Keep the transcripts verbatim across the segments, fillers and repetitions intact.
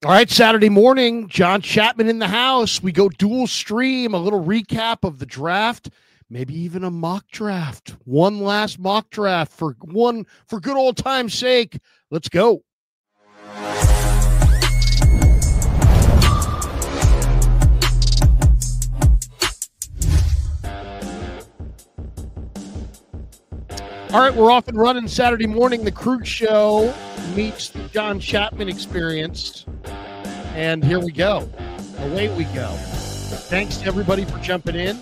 All right, Saturday morning, John Chapman in the house. We go dual stream, a little recap of the draft, maybe even a mock draft. One last mock draft for one for good old time's sake. Let's go. All right, we're off and running Saturday morning. The Krug Show meets the John Chapman Experience. And here we go. Away we go. Thanks to everybody for jumping in.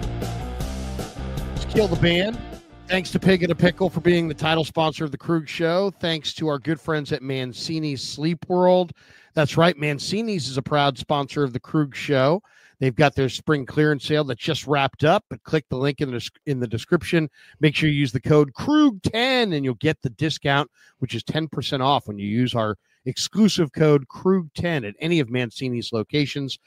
Let's kill the band. Thanks to Pig and a Pickle for being the title sponsor of the Krug Show. Thanks to our good friends at Mancini's Sleep World. That's right, Mancini's is a proud sponsor of the Krug Show. They've got their spring clearance sale that just wrapped up, but click the link in the, in the description. Make sure you use the code Krug ten and you'll get the discount, which is ten percent off when you use our exclusive code Krug ten at any of Mancini's locations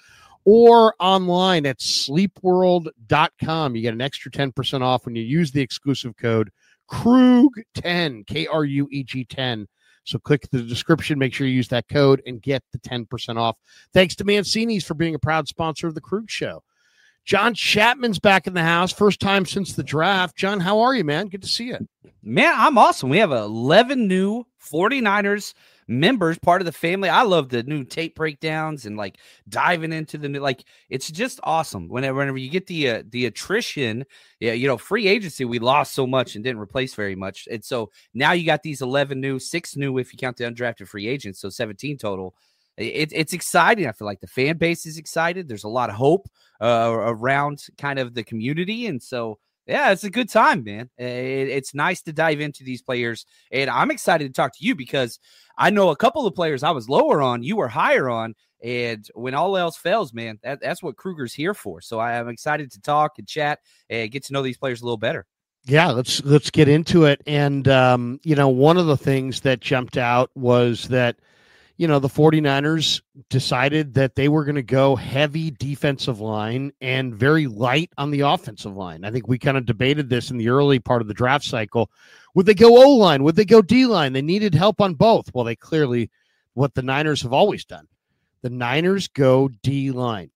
or online at sleep world dot com. You get an extra ten percent off when you use the exclusive code Krug ten, K R U E G ten. So click the description, make sure you use that code, and get the ten percent off. Thanks to Mancini's for being a proud sponsor of the Krug Show. John Chapman's back in the house, first time since the draft. John, how are you, man? Good to see you. Man, I'm awesome. We have eleven new 49ers members, part of the family. I love the new tape breakdowns and like diving into the new, like it's just awesome. Whenever, whenever you get the uh, the attrition, yeah, you know, free agency, we lost so much and didn't replace very much, and so now you got these eleven new, six new if you count the undrafted free agents, so seventeen total. It, it's exciting. I feel like the fan base is excited. There's a lot of hope uh, around kind of the community, and so. Yeah, it's a good time, man. It, it's nice to dive into these players, and I'm excited to talk to you because I know a couple of players I was lower on, you were higher on, and when all else fails, man, that, that's what Kruger's here for. So I am excited to talk and chat and get to know these players a little better. Yeah, let's let's get into it. And, um, you know, one of the things that jumped out was that, you know, the 49ers decided that they were going to go heavy defensive line and very light on the offensive line. I think we kind of debated this in the early part of the draft cycle. Would they go O-line? Would they go D-line? They needed help on both. Well, they clearly, what the Niners have always done. The Niners go D-line.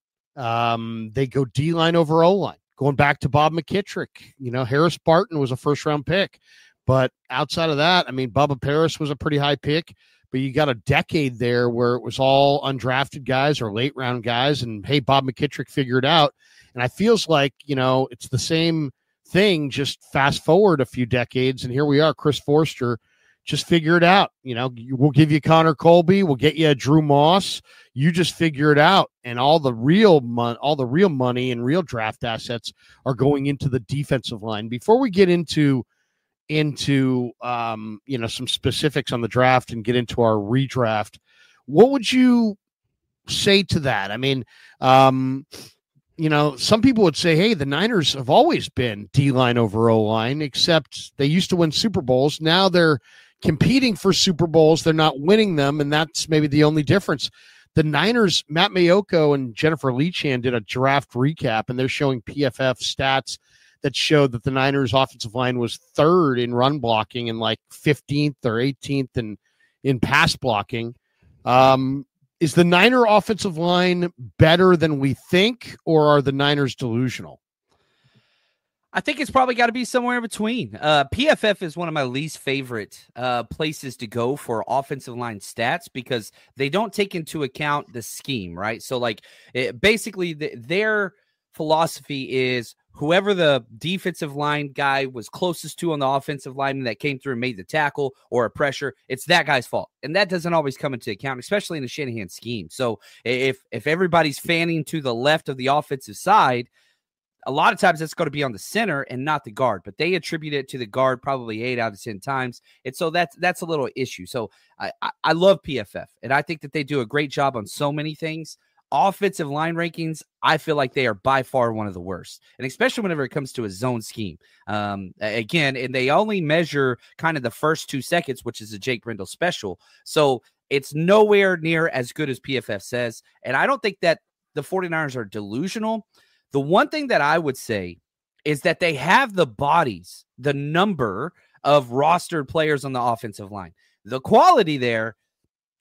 Um, they go D-line over O-line. Going back to Bob McKittrick, you know, Harris Barton was a first-round pick. But outside of that, I mean, Bubba Paris was a pretty high pick. But you got a decade there where it was all undrafted guys or late round guys. And, hey, Bob McKittrick figured it out. And I feels like, you know, it's the same thing, just fast forward a few decades. And here we are, Chris Forster, just figure it out. You know, we'll give you Connor Colby. We'll get you a Drew Moss. You just figure it out. And all the real mon- all the real money and real draft assets are going into the defensive line. Before we get into into um you know some specifics on the draft and get into our redraft, what would you say to that? I mean, um you know, some people would say, hey, the Niners have always been D-line over O-line, except they used to win Super Bowls. Now they're competing for Super Bowls, they're not winning them, and that's maybe the only difference. The Niners, Matt Mayoko and Jennifer Leachan did a draft recap, and they're showing P F F stats that showed that the Niners offensive line was third in run blocking and like fifteenth or eighteenth in, in pass blocking. Um, is the Niner offensive line better than we think, or are the Niners delusional? I think it's probably got to be somewhere in between. Uh, P F F is one of my least favorite uh, places to go for offensive line stats because they don't take into account the scheme, right? So like it, basically the, their philosophy is whoever the defensive line guy was closest to on the offensive line that came through and made the tackle or a pressure, it's that guy's fault. And that doesn't always come into account, especially in the Shanahan scheme. So if if everybody's fanning to the left of the offensive side, a lot of times that's going to be on the center and not the guard, but they attribute it to the guard probably eight out of ten times. And so that's, that's a little issue. So I, I, I love P F F, and I think that they do a great job on so many things. Offensive line rankings, I feel like they are by far one of the worst, and especially whenever it comes to a zone scheme. Um, again, and they only measure kind of the first two seconds, which is a Jake Brendel special. So it's nowhere near as good as P F F says. And I don't think that the 49ers are delusional. The one thing that I would say is that they have the bodies, the number of rostered players on the offensive line. The quality there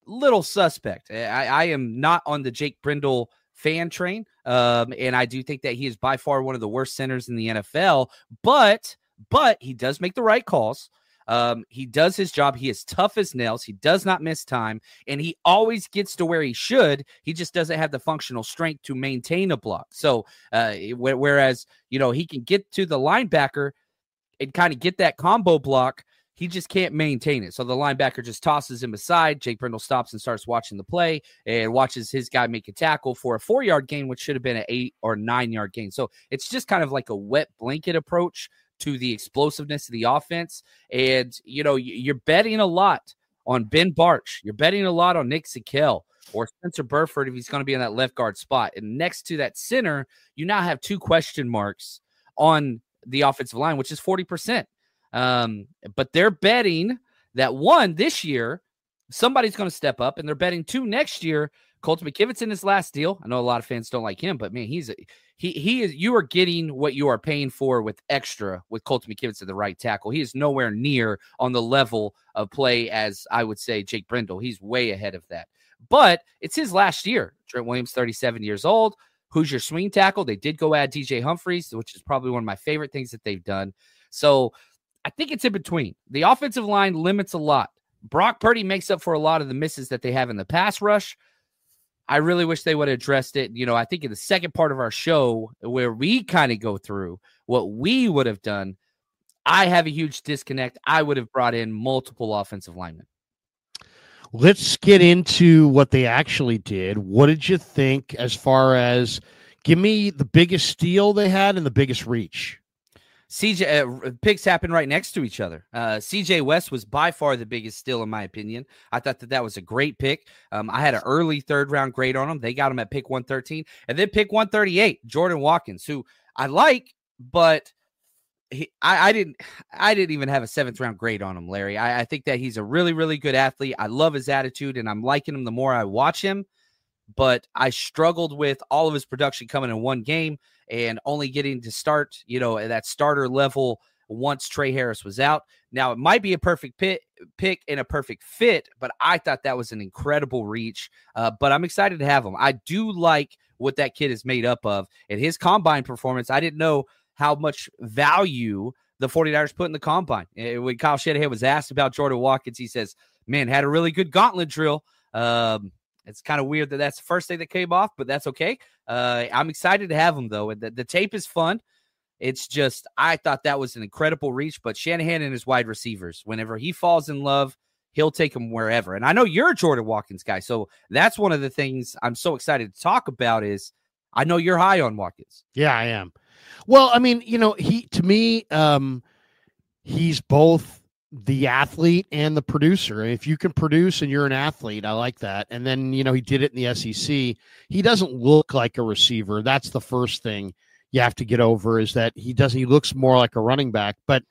little suspect. I, I am not on the Jake Brendel fan train, um, and I do think that he is by far one of the worst centers in the N F L, but but he does make the right calls. Um, he does his job. He is tough as nails. He does not miss time, and he always gets to where he should. He just doesn't have the functional strength to maintain a block. So uh, whereas, you know, he can get to the linebacker and kind of get that combo block, he just can't maintain it. So the linebacker just tosses him aside. Jake Brendel stops and starts watching the play and watches his guy make a tackle for a four-yard gain, which should have been an eight or nine-yard gain. So it's just kind of like a wet blanket approach to the explosiveness of the offense. And, you know, you're betting a lot on Ben Bartch. You're betting a lot on Nick Zakelj or Spencer Burford if he's going to be in that left guard spot. And next to that center, you now have two question marks on the offensive line, which is forty percent. Um, but they're betting that one this year, somebody's going to step up, and they're betting two next year. Colton McKivitz in his last deal. I know a lot of fans don't like him, but man, he's a, he he is. You are getting what you are paying for with extra with Colton McKivitz at the right tackle. He is nowhere near on the level of play as I would say Jake Brendel. He's way ahead of that. But it's his last year. Trent Williams, thirty-seven years old. Who's your swing tackle? They did go add D J Humphries, which is probably one of my favorite things that they've done. So I think it's in between. The offensive line limits a lot. Brock Purdy makes up for a lot of the misses that they have in the pass rush. I really wish they would have addressed it. You know, I think in the second part of our show where we kind of go through what we would have done, I have a huge disconnect. I would have brought in multiple offensive linemen. Let's get into what they actually did. What did you think as far as give me the biggest steal they had and the biggest reach? C J uh, picks happen right next to each other. Uh, C J West was by far the biggest steal in my opinion. I thought that that was a great pick. Um, I had an early third round grade on him. They got him at pick one thirteen, and then pick one thirty-eight, Jordan Watkins, who I like, but he, I, I didn't, I didn't even have a seventh round grade on him, Larry. I, I think that he's a really, really good athlete. I love his attitude, and I'm liking him the more I watch him. But I struggled with all of his production coming in one game and only getting to start, you know, at that starter level once Trey Harris was out. Now, it might be a perfect pit, pick and a perfect fit, but I thought that was an incredible reach. Uh, but I'm excited to have him. I do like what that kid is made up of. And his combine performance, I didn't know how much value the 49ers put in the combine. When Kyle Shanahan was asked about Jordan Watkins, he says, man, had a really good gauntlet drill. Um, It's kind of weird that that's the first thing that came off, but that's okay. Uh, I'm excited to have him, though. And the, the tape is fun. It's just, I thought that was an incredible reach. But Shanahan and his wide receivers, whenever he falls in love, he'll take him wherever. And I know you're a Jordan Watkins guy, so that's one of the things I'm so excited to talk about is I know you're high on Watkins. Yeah, I am. Well, I mean, you know, he to me, um, he's both the athlete and the producer. If you can produce and you're an athlete, I like that. And then, you know, he did it in the S E C. He doesn't look like a receiver. That's the first thing you have to get over is that he doesn't, he looks more like a running back, but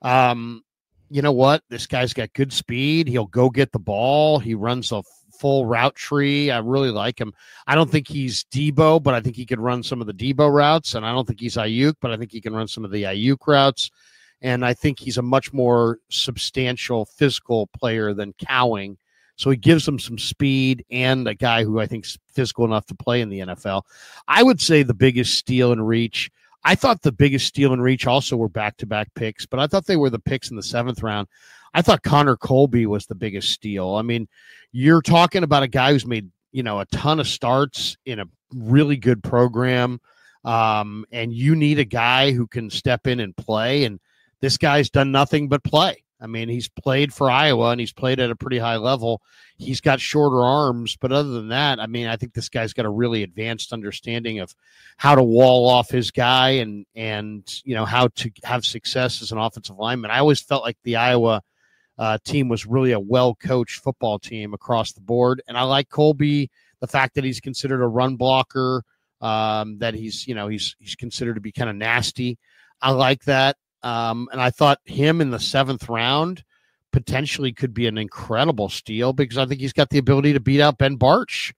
um, you know what? This guy's got good speed. He'll go get the ball. He runs a full route tree. I really like him. I don't think he's Debo, but I think he could run some of the Debo routes. And I don't think he's Ayuk, but I think he can run some of the Ayuk routes. And I think he's a much more substantial physical player than Cowing. So he gives them some speed and a guy who I think is physical enough to play in the N F L. I would say the biggest steal and reach. I thought the biggest steal and reach also were back-to-back picks, but I thought they were the picks in the seventh round. I thought Connor Colby was the biggest steal. I mean, you're talking about a guy who's made, you know, a ton of starts in a really good program. Um, and you need a guy who can step in and play. And this guy's done nothing but play. I mean, he's played for Iowa and he's played at a pretty high level. He's got shorter arms, but other than that, I mean, I think this guy's got a really advanced understanding of how to wall off his guy and, and, you know, how to have success as an offensive lineman. I always felt like the Iowa uh, team was really a well-coached football team across the board. And I like Colby, the fact that he's considered a run blocker, um, that he's, you know, he's, he's considered to be kind of nasty. I like that. Um, and I thought him in the seventh round potentially could be an incredible steal because I think he's got the ability to beat out Ben Bartch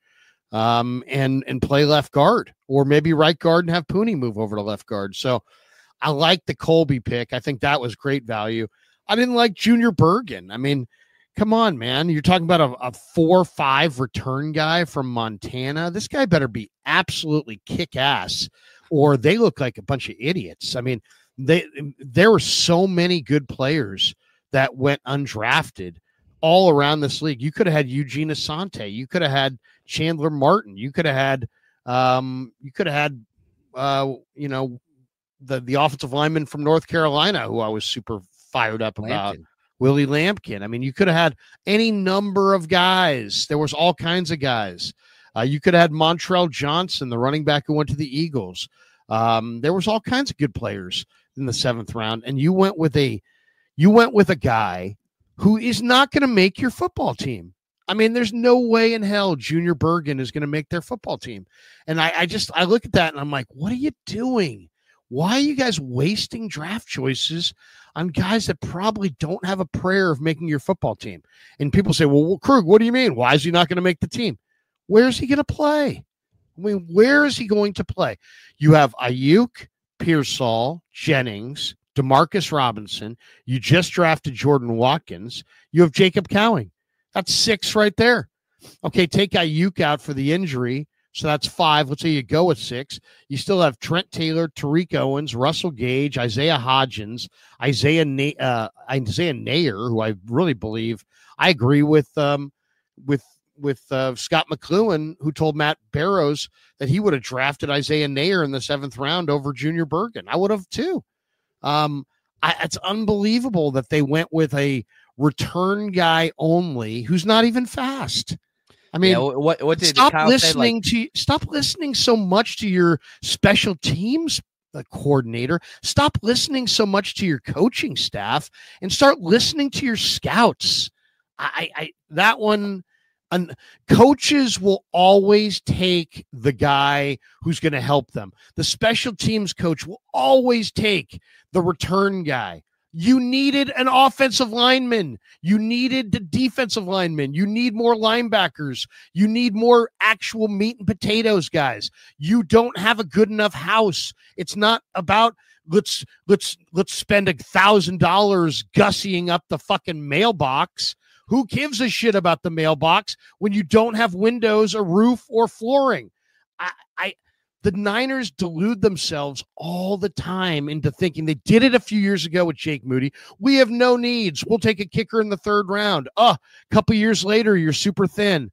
um, and, and play left guard or maybe right guard and have Pooney move over to left guard. So I like the Colby pick. I think that was great value. I didn't like Junior Bergen. I mean, Come on, man. You're talking about a, a four five return guy from Montana. This guy better be absolutely kick ass, or they look like a bunch of idiots. I mean, they there were so many good players that went undrafted all around this league. You could have had Eugene Asante. You could have had Chandler Martin. You could have had um, you could have had uh, you know, the the offensive lineman from North Carolina who I was super fired up about. Lampkin. Willie Lampkin. I mean, you could have had any number of guys. There was all kinds of guys. Uh, you could have had Montrell Johnson, the running back who went to the Eagles. Um, there was all kinds of good players in the seventh round, and you went with a you went with a guy who is not going to make your football team. I mean, there's no way in hell Junior Bergen is going to make their football team. And I, I just I look at that and I'm like, what are you doing? Why are you guys wasting draft choices on guys that probably don't have a prayer of making your football team? And people say, well, Krug, what do you mean? Why is he not going to make the team? Where's he going to play? I mean, where is he going to play? You have Ayuk, Pearsall, Jennings, Demarcus Robinson. You just drafted Jordan Watkins. You have Jacob Cowing. That's six right there. Okay, take Ayuk out for the injury. So that's five. Let's say you go with six. You still have Trent Taylor, Tariq Owens, Russell Gage, Isaiah Hodgins, Isaiah Na- uh, Isaiah Nair, who I really believe I agree with um, with with uh, Scott McLuhan, who told Matt Barrows that he would have drafted Isaiah Nair in the seventh round over Junior Bergen. I would have too. Um, I, it's unbelievable that they went with a return guy only who's not even fast. I mean, yeah, what what did stop Kyle listening say, like, to stop listening so much to your special teams uh, coordinator. Stop listening so much to your coaching staff and start listening to your scouts. I, I that one. And coaches will always take the guy who's going to help them. The special teams coach will always take the return guy. You needed an offensive lineman. You needed the defensive lineman. You need more linebackers. You need more actual meat and potatoes guys. You don't have a good enough house. It's not about let's let's let's spend a thousand dollars gussying up the fucking mailbox. Who gives a shit about the mailbox when you don't have windows, a roof, or flooring? I, I, the Niners delude themselves all the time into thinking they did it a few years ago with Jake Moody. We have no needs. We'll take a kicker in the third round. Oh, a couple years later, you're super thin.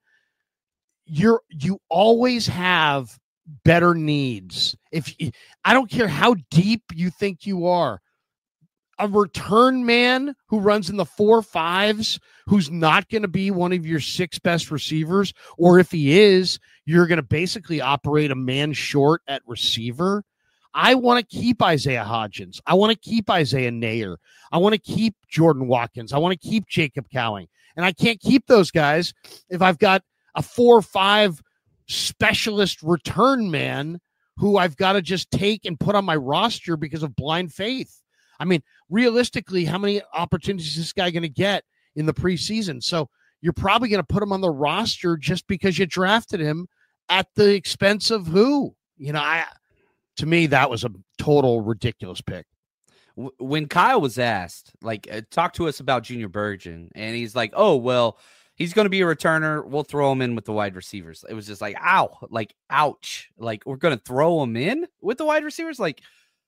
You're you always have better needs. If I don't care how deep you think you are. A return man who runs in the four fives, who's not going to be one of your six best receivers, or if he is, you're going to basically operate a man short at receiver. I want to keep Isaiah Hodgins. I want to keep Isaiah Nair. I want to keep Jordan Watkins. I want to keep Jacob Cowing. And I can't keep those guys if I've got a four five specialist return man who I've got to just take and put on my roster because of blind faith. I mean, realistically, how many opportunities is this guy going to get in the preseason? So you're probably going to put him on the roster just because you drafted him at the expense of who? You know, I to me, that was a total ridiculous pick. When Kyle was asked, like, uh, talk to us about Junior Bergen, and he's like, oh, well, he's going to be a returner. We'll throw him in with the wide receivers. It was just like, ow, like, ouch. Like, we're going to throw him in with the wide receivers? Like,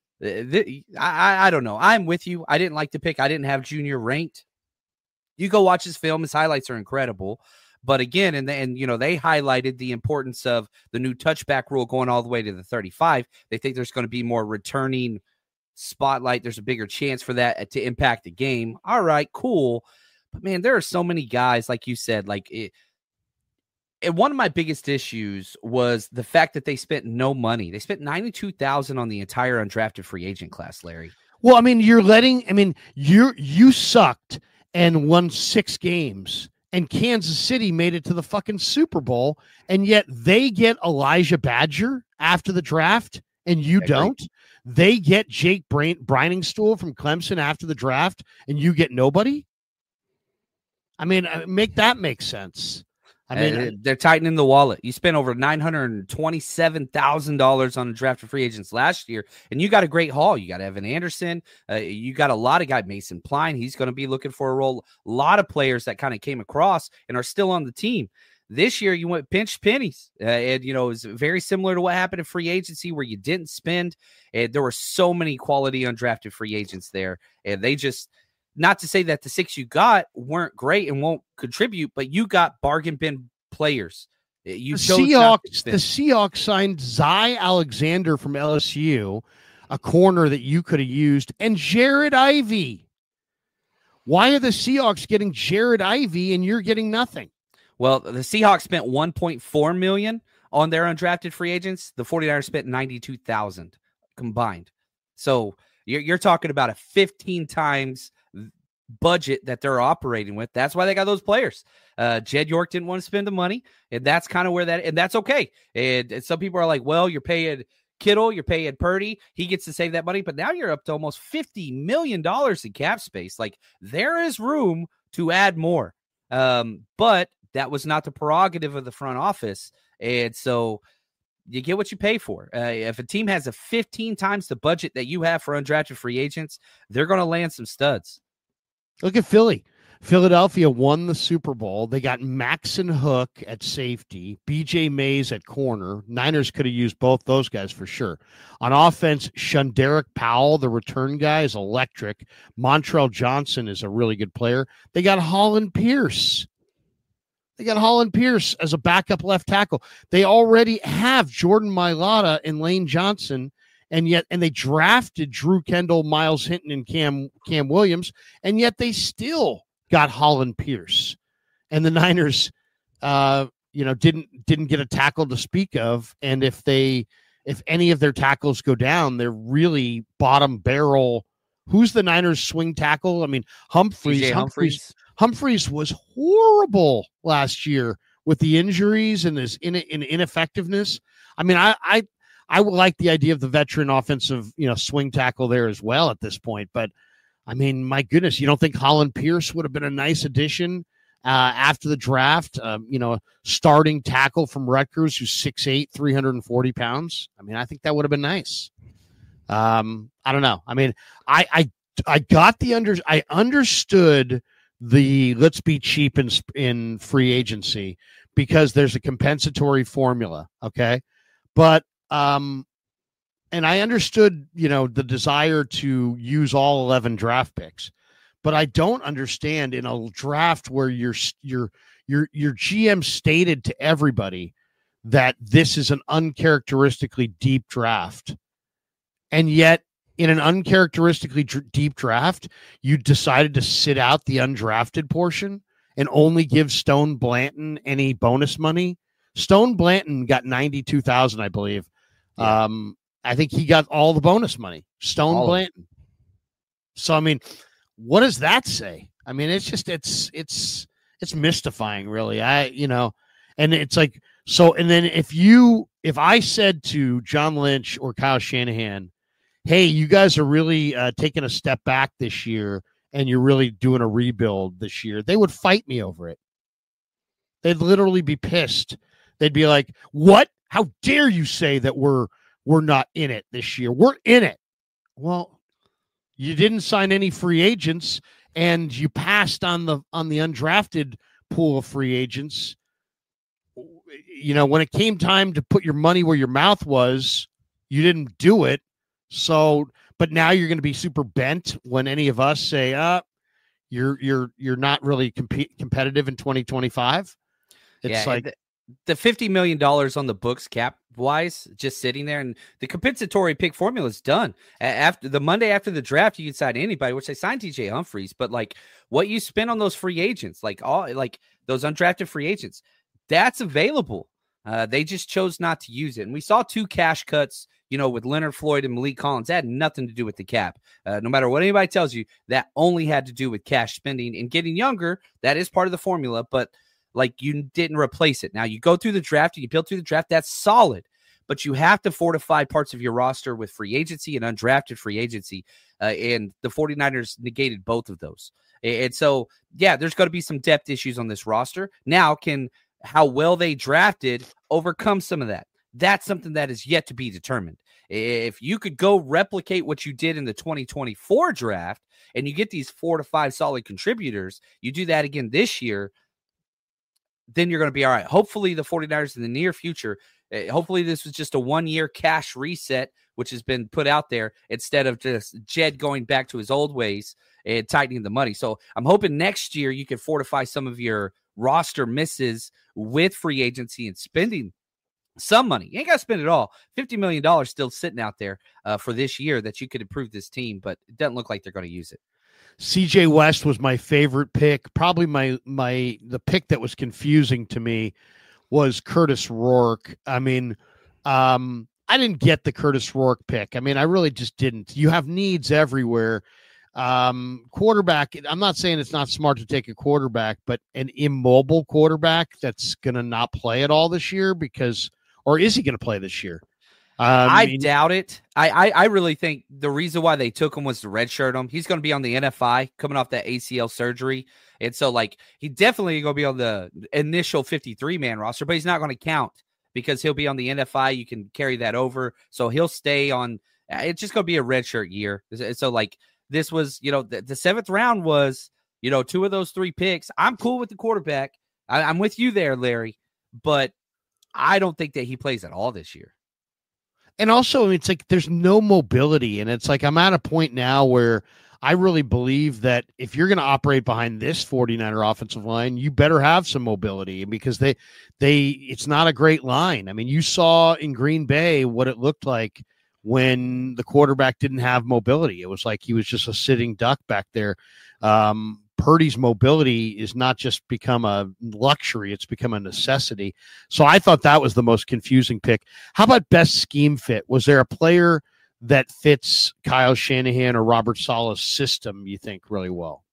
I, I don't know. I'm with you. I didn't like the pick. I didn't have Junior ranked. You go watch his film. His highlights are incredible. But again, and and you know, they highlighted the importance of the new touchback rule going all the way to the thirty-five. They think there's going to be more returning spotlight. There's a bigger chance for that to impact the game. All right, cool. But man, there are so many guys, like you said, like it. And one of my biggest issues was the fact that they spent no money. They spent ninety-two thousand dollars on the entire undrafted free agent class, Larry. Well, I mean, you're letting, I mean, you you sucked and won six games, and Kansas City made it to the fucking Super Bowl, and yet they get Elijah Badger after the draft, and you don't. They get Jake Brain- Briningstool from Clemson after the draft, and you get nobody. I mean, make that make sense. I mean, uh, they're tightening the wallet. You spent over nine hundred twenty-seven thousand dollars on drafted free agents last year, and you got a great haul. You got Evan Anderson. Uh, you got a lot of guys. Mason Pline, he's going to be looking for a role. A lot of players that kind of came across and are still on the team. This year, you went pinch pennies, uh, and you know it was very similar to what happened in free agency, where you didn't spend. And there were so many quality undrafted free agents there, and they just. Not to say that the six you got weren't great and won't contribute, but you got bargain bin players. You the chose Seahawks. The Seahawks signed Zy Alexander from L S U, a corner that you could have used, and Jared Ivey. Why are the Seahawks getting Jared Ivey and you're getting nothing? Well, the Seahawks spent one point four million dollars on their undrafted free agents. The 49ers spent ninety-two thousand dollars combined. So you're, you're talking about a fifteen times budget that they're operating with. That's why they got those players. Uh, Jed York didn't want to spend the money, and that's kind of where that, and that's okay. And, and some people are like, well, you're paying Kittle, you're paying Purdy, he gets to save that money, but now you're up to almost fifty million dollars in cap space. Like, there is room to add more. Um, but that was not the prerogative of the front office. And so you get what you pay for. Uh, if a team has a fifteen times the budget that you have for undrafted free agents, they're going to land some studs. Look at Philly. Philadelphia won the Super Bowl. They got Maxon Hook at safety, B J Mays at corner. Niners could have used both those guys for sure. On offense, Shunderick Powell, the return guy, is electric. Montrell Johnson is a really good player. They got Holland Pierce. They got Holland Pierce as a backup left tackle. They already have Jordan Mailata and Lane Johnson. And yet, and they drafted Drew Kendall, Miles Hinton, and Cam Cam Williams, and yet they still got Holland Pierce. And the Niners, uh, you know, didn't didn't get a tackle to speak of. And if they, if any of their tackles go down, they're really bottom barrel. Who's the Niners swing tackle? I mean, Humphreys. Humphreys. Humphreys. Humphreys was horrible last year with the injuries and his in, in ineffectiveness. I mean, I. I I would like the idea of the veteran offensive, you know, swing tackle there as well at this point. But, I mean, my goodness, you don't think Holland Pierce would have been a nice addition uh, after the draft? Um, you know, a starting tackle from Rutgers who's six eight, three hundred forty pounds. I mean, I think that would have been nice. Um, I don't know. I mean, I I, I got the under I understood the let's be cheap in, in free agency because there's a compensatory formula, okay? But Um, and I understood, you know, the desire to use all eleven draft picks, but I don't understand in a draft where your your your your G M stated to everybody that this is an uncharacteristically deep draft, and yet in an uncharacteristically dr- deep draft, you decided to sit out the undrafted portion and only give Stone Blanton any bonus money. Stone Blanton got ninety-two thousand, I believe. Yeah. Um, I think he got all the bonus money. Stone all Blanton. So I mean, what does that say? I mean, it's just it's it's it's mystifying, really. I you know, and it's like so. And then if you if I said to John Lynch or Kyle Shanahan, "Hey, you guys are really uh, taking a step back this year, and you're really doing a rebuild this year," they would fight me over it. They'd literally be pissed. They'd be like, "What? How dare you say that we're we're not in it this year? We're in it." Well, you didn't sign any free agents, and you passed on the on the undrafted pool of free agents. You know, when it came time to put your money where your mouth was, you didn't do it. So, but now you're going to be super bent when any of us say, "Uh, you're you're you're not really comp- competitive in twenty twenty-five." It's yeah, like. The- The fifty million dollars on the books cap wise, just sitting there, and the compensatory pick formula is done. After the Monday after the draft, you can sign anybody, which they signed T J Humphreys, but like what you spend on those free agents, like all like those undrafted free agents, that's available. Uh, they just chose not to use it. And we saw two cash cuts, you know, with Leonard Floyd and Malik Collins. That had nothing to do with the cap. Uh, no matter what anybody tells you, that only had to do with cash spending and getting younger. That is part of the formula, but like you didn't replace it. Now you go through the draft and you build through the draft. That's solid, but you have to fortify parts of your roster with free agency and undrafted free agency. Uh, and the 49ers negated both of those. And so, yeah, there's going to be some depth issues on this roster. Now, can how well they drafted overcomes some of that. That's something that is yet to be determined. If you could go replicate what you did in the twenty twenty-four draft and you get these four to five solid contributors, you do that again this year, then you're going to be all right. Hopefully the 49ers in the near future, hopefully this was just a one-year cash reset, which has been put out there instead of just Jed going back to his old ways and tightening the money. So I'm hoping next year you can fortify some of your roster misses with free agency and spending some money. You ain't got to spend it all. fifty million dollars still sitting out there uh, for this year that you could improve this team, but it doesn't look like they're going to use it. C J West was my favorite pick. Probably my my the pick that was confusing to me was Curtis Rourke. I mean, um, I didn't get the Curtis Rourke pick. I mean, I really just didn't. You have needs everywhere. Um, quarterback, I'm not saying it's not smart to take a quarterback, but an immobile quarterback that's going to not play at all this year because, or is he going to play this year? Um, I mean, doubt it. I, I I really think the reason why they took him was to redshirt him. He's going to be on the N F I coming off that A C L surgery. And so, like, he definitely going to be on the initial fifty-three man roster, but he's not going to count because he'll be on the N F I. You can carry that over. So he'll stay on. It's just going to be a redshirt year. So, like, this was, you know, the, the seventh round was, you know, two of those three picks. I'm cool with the quarterback. I, I'm with you there, Larry, but I don't think that he plays at all this year. And also, it's like there's no mobility. And it's like I'm at a point now where I really believe that if you're going to operate behind this 49er offensive line, you better have some mobility because they, they, it's not a great line. I mean, you saw in Green Bay what it looked like when the quarterback didn't have mobility. It was like he was just a sitting duck back there. Um, Purdy's mobility is not just become a luxury, it's become a necessity. So I thought that was the most confusing pick. How about best scheme fit? Was there a player that fits Kyle Shanahan or Robert Saleh's system, you think, really well?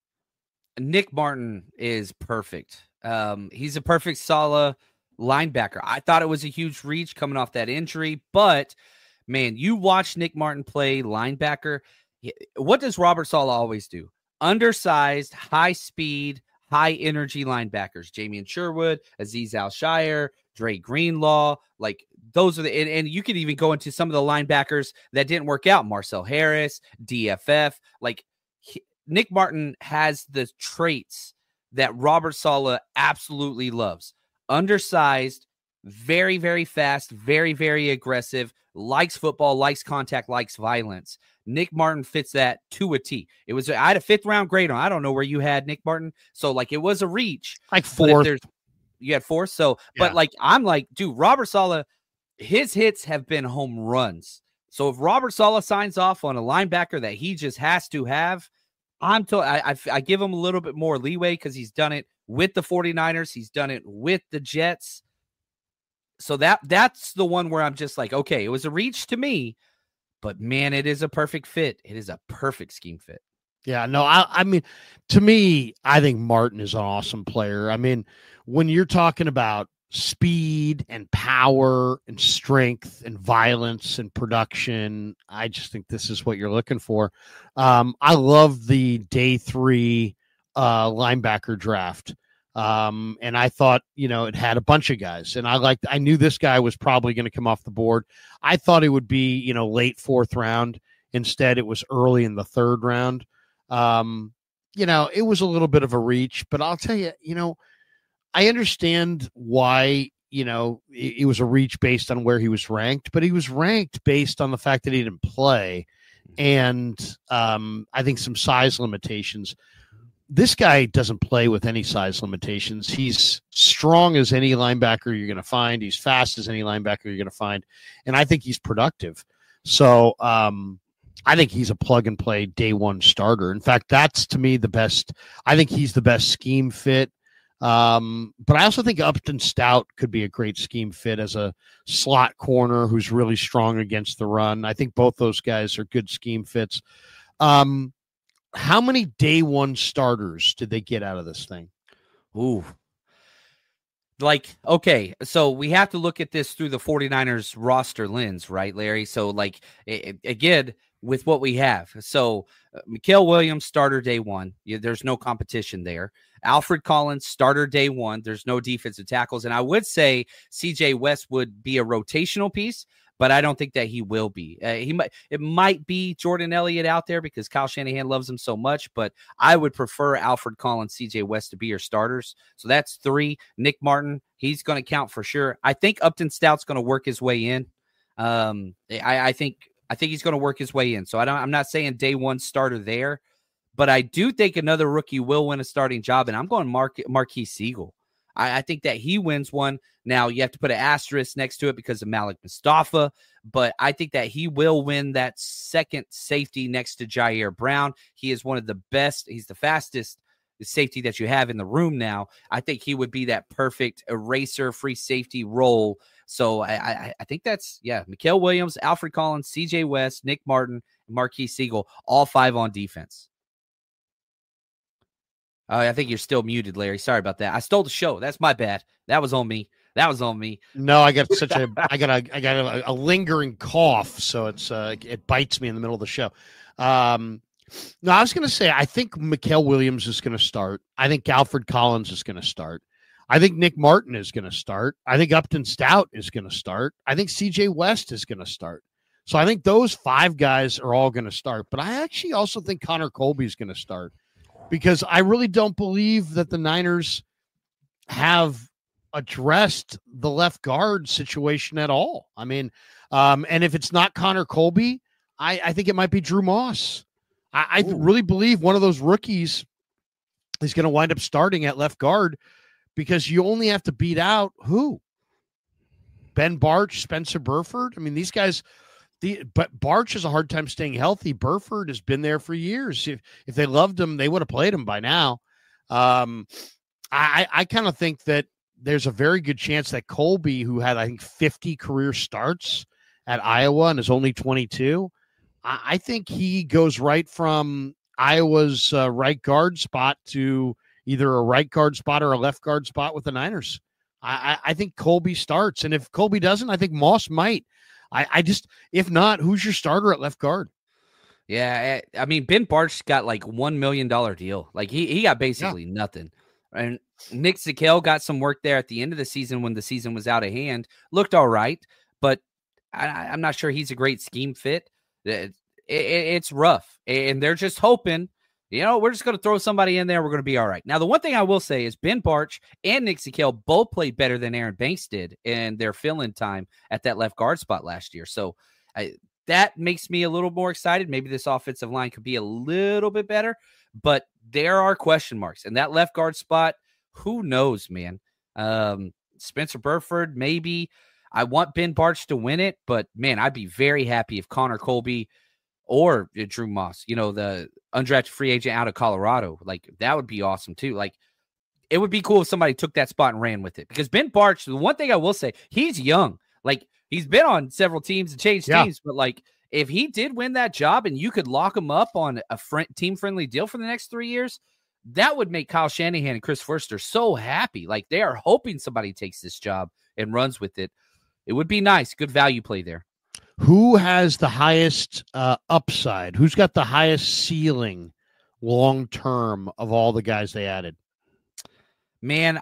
Nick Martin is perfect. Um, he's a perfect Saleh linebacker. I thought it was a huge reach coming off that injury, but man, you watch Nick Martin play linebacker. What does Robert Saleh always do? Undersized, high speed, high energy linebackers. Jamian Sherwood, Azeez Al-Shire, Dre Greenlaw. Like those are the, and, and you could even go into some of the linebackers that didn't work out. Marcel Harris, D F F. Like he, Nick Martin has the traits that Robert Saleh absolutely loves. Undersized, very, very fast, very, very aggressive, likes football, likes contact, likes violence. Nick Martin fits that to a T. It was, I had a fifth round grade on. I don't know where you had Nick Martin. So like, it was a reach. Like fourth. You had fourth. So, yeah. But like, I'm like, dude, Robert Saleh, his hits have been home runs. So if Robert Saleh signs off on a linebacker that he just has to have, I'm to, I, I, I give him a little bit more leeway because he's done it with the 49ers. He's done it with the Jets. So that that's the one where I'm just like, okay, it was a reach to me, but man, it is a perfect fit. It is a perfect scheme fit. Yeah, no, I, I mean, to me, I think Martin is an awesome player. I mean, when you're talking about speed and power and strength and violence and production, I just think this is what you're looking for. Um, I love the day three uh, linebacker draft. Um, and I thought, you know, it had a bunch of guys, and I liked, I knew this guy was probably going to come off the board. I thought it would be, you know, late fourth round. Instead, it was early in the third round. Um, you know, it was a little bit of a reach, but I'll tell you, you know, I understand why, you know, it, it was a reach based on where he was ranked, but he was ranked based on the fact that he didn't play. And, um, I think some size limitations. This guy doesn't play with any size limitations. He's strong as any linebacker you're going to find. He's fast as any linebacker you're going to find. And I think he's productive. So um, I think he's a plug and play day one starter. In fact, that's to me the best. I think he's the best scheme fit. Um, but I also think Upton Stout could be a great scheme fit as a slot corner who's really strong against the run. I think both those guys are good scheme fits. Um, How many day one starters did they get out of this thing? Ooh. Like, okay, so we have to look at this through the 49ers roster lens, right, Larry? So, like, it, again, with what we have. So, uh, Mikael Williams, starter day one. Yeah, there's no competition there. Alfred Collins, starter day one. There's no defensive tackles. And I would say C J West would be a rotational piece, but I don't think that he will be. Uh, he might. It might be Jordan Elliott out there because Kyle Shanahan loves him so much, but I would prefer Alfred Collins, C J West to be your starters. So that's three. Nick Martin, he's going to count for sure. I think Upton Stout's going to work his way in. Um, I, I think I think he's going to work his way in. So I don't. I'm not saying day one starter there, but I do think another rookie will win a starting job, and I'm going Mark Marquis Siegel. I, I think that he wins one. Now, you have to put an asterisk next to it because of Malik Mustafa, but I think that he will win that second safety next to Jair Brown. He is one of the best. He's the fastest safety that you have in the room now. I think he would be that perfect eraser free safety role. So I, I, I think that's, yeah, Mykel Williams, Alfred Collins, C J West, Nick Martin, and Marquis Siegel, all five on defense. Uh, I think you're still muted, Larry. Sorry about that. I stole the show. That's my bad. That was on me. That was on me. No, I got such a, I got a, I got a, a lingering cough, so it's, uh, it bites me in the middle of the show. Um, no, I was going to say, I think Mykel Williams is going to start. I think Alfred Collins is going to start. I think Nick Martin is going to start. I think Upton Stout is going to start. I think C J West is going to start. So I think those five guys are all going to start. But I actually also think Connor Colby is going to start because I really don't believe that the Niners have addressed the left guard situation at all. I mean, um, and if it's not Connor Colby, I, I think it might be Drew Moss. I, I really believe one of those rookies is going to wind up starting at left guard because you only have to beat out who? Ben Bartch, Spencer Burford. I mean, these guys, the but Bartch has a hard time staying healthy. Burford has been there for years. If if they loved him, they would have played him by now. Um, I I kind of think that there's a very good chance that Colby, who had, I think, fifty career starts at Iowa and is only twenty-two, I, I think he goes right from Iowa's uh, right guard spot to either a right guard spot or a left guard spot with the Niners. I, I, I think Colby starts. And if Colby doesn't, I think Moss might. I, I just, if not, who's your starter at left guard? Yeah, I mean, Ben Bartch got like one million dollars deal. Like, he, he got basically yeah. nothing. And Nick Zakelj got some work there at the end of the season when the season was out of hand. Looked all right, but I, I'm not sure he's a great scheme fit. It, it, it's rough, and they're just hoping, you know, we're just going to throw somebody in there. We're going to be all right. Now, the one thing I will say is Ben Bartch and Nick Zakelj both played better than Aaron Banks did in their fill-in time at that left guard spot last year. So I, that makes me a little more excited. Maybe this offensive line could be a little bit better, but there are question marks. And that left guard spot, who knows, man? Um, Spencer Burford, maybe. I want Ben Bartch to win it, but, man, I'd be very happy if Connor Colby or Drew Moss, you know, the undrafted free agent out of Colorado, like, that would be awesome, too. Like, it would be cool if somebody took that spot and ran with it. Because Ben Bartch, the one thing I will say, he's young. Like, he's been on several teams and changed yeah. teams, but, like, if he did win that job and you could lock him up on a fr- team-friendly deal for the next three years, that would make Kyle Shanahan and Chris Foerster so happy. Like, they are hoping somebody takes this job and runs with it. It would be nice. Good value play there. Who has the highest uh, upside? Who's got the highest ceiling long-term of all the guys they added? Man,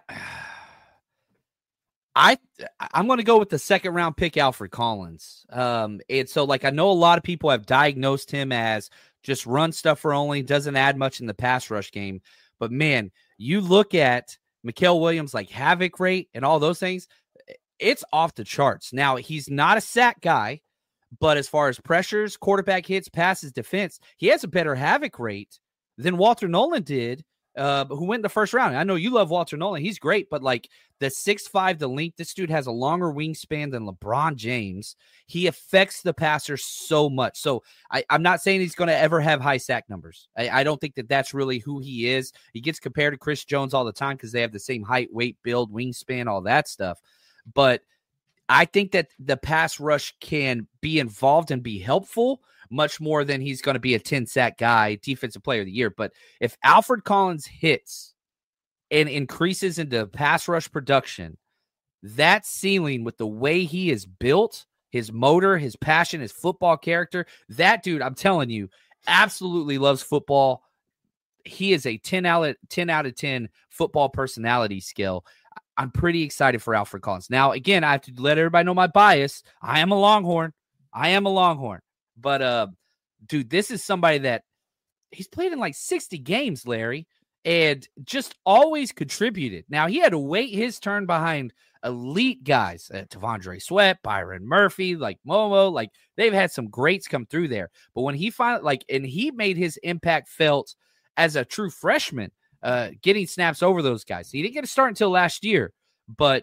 I, I'm going to go with the second round pick, Alfred Collins. Um, and so, like, I know a lot of people have diagnosed him as just run stuffer only, doesn't add much in the pass rush game. But, man, you look at Mykel Williams, like, havoc rate and all those things, it's off the charts. Now, he's not a sack guy, but as far as pressures, quarterback hits, passes, defense, he has a better havoc rate than Walter Nolan did, uh, who went in the first round. I know you love Walter Nolan. He's great, but like the six five, the length, this dude has a longer wingspan than LeBron James. He affects the passer so much. So I, I'm not saying he's going to ever have high sack numbers. I, I don't think that that's really who he is. He gets compared to Chris Jones all the time because they have the same height, weight, build, wingspan, all that stuff. But I think that the pass rush can be involved and be helpful much more than he's going to be a ten-sack guy, defensive player of the year. But if Alfred Collins hits and increases into pass rush production, that ceiling with the way he is built, his motor, his passion, his football character, that dude, I'm telling you, absolutely loves football. he is a ten out of ten out of ten football personality skill. I'm pretty excited for Alfred Collins. Now, again, I have to let everybody know my bias. I am a Longhorn. I am a Longhorn. But, uh, dude, this is somebody that he's played in like sixty games, Larry, and just always contributed. Now, he had to wait his turn behind elite guys, uh, T'Vondre Sweat, Byron Murphy, like Momo. Like, they've had some greats come through there. But when he finally, like, and he made his impact felt as a true freshman, uh, getting snaps over those guys. He didn't get a start until last year, but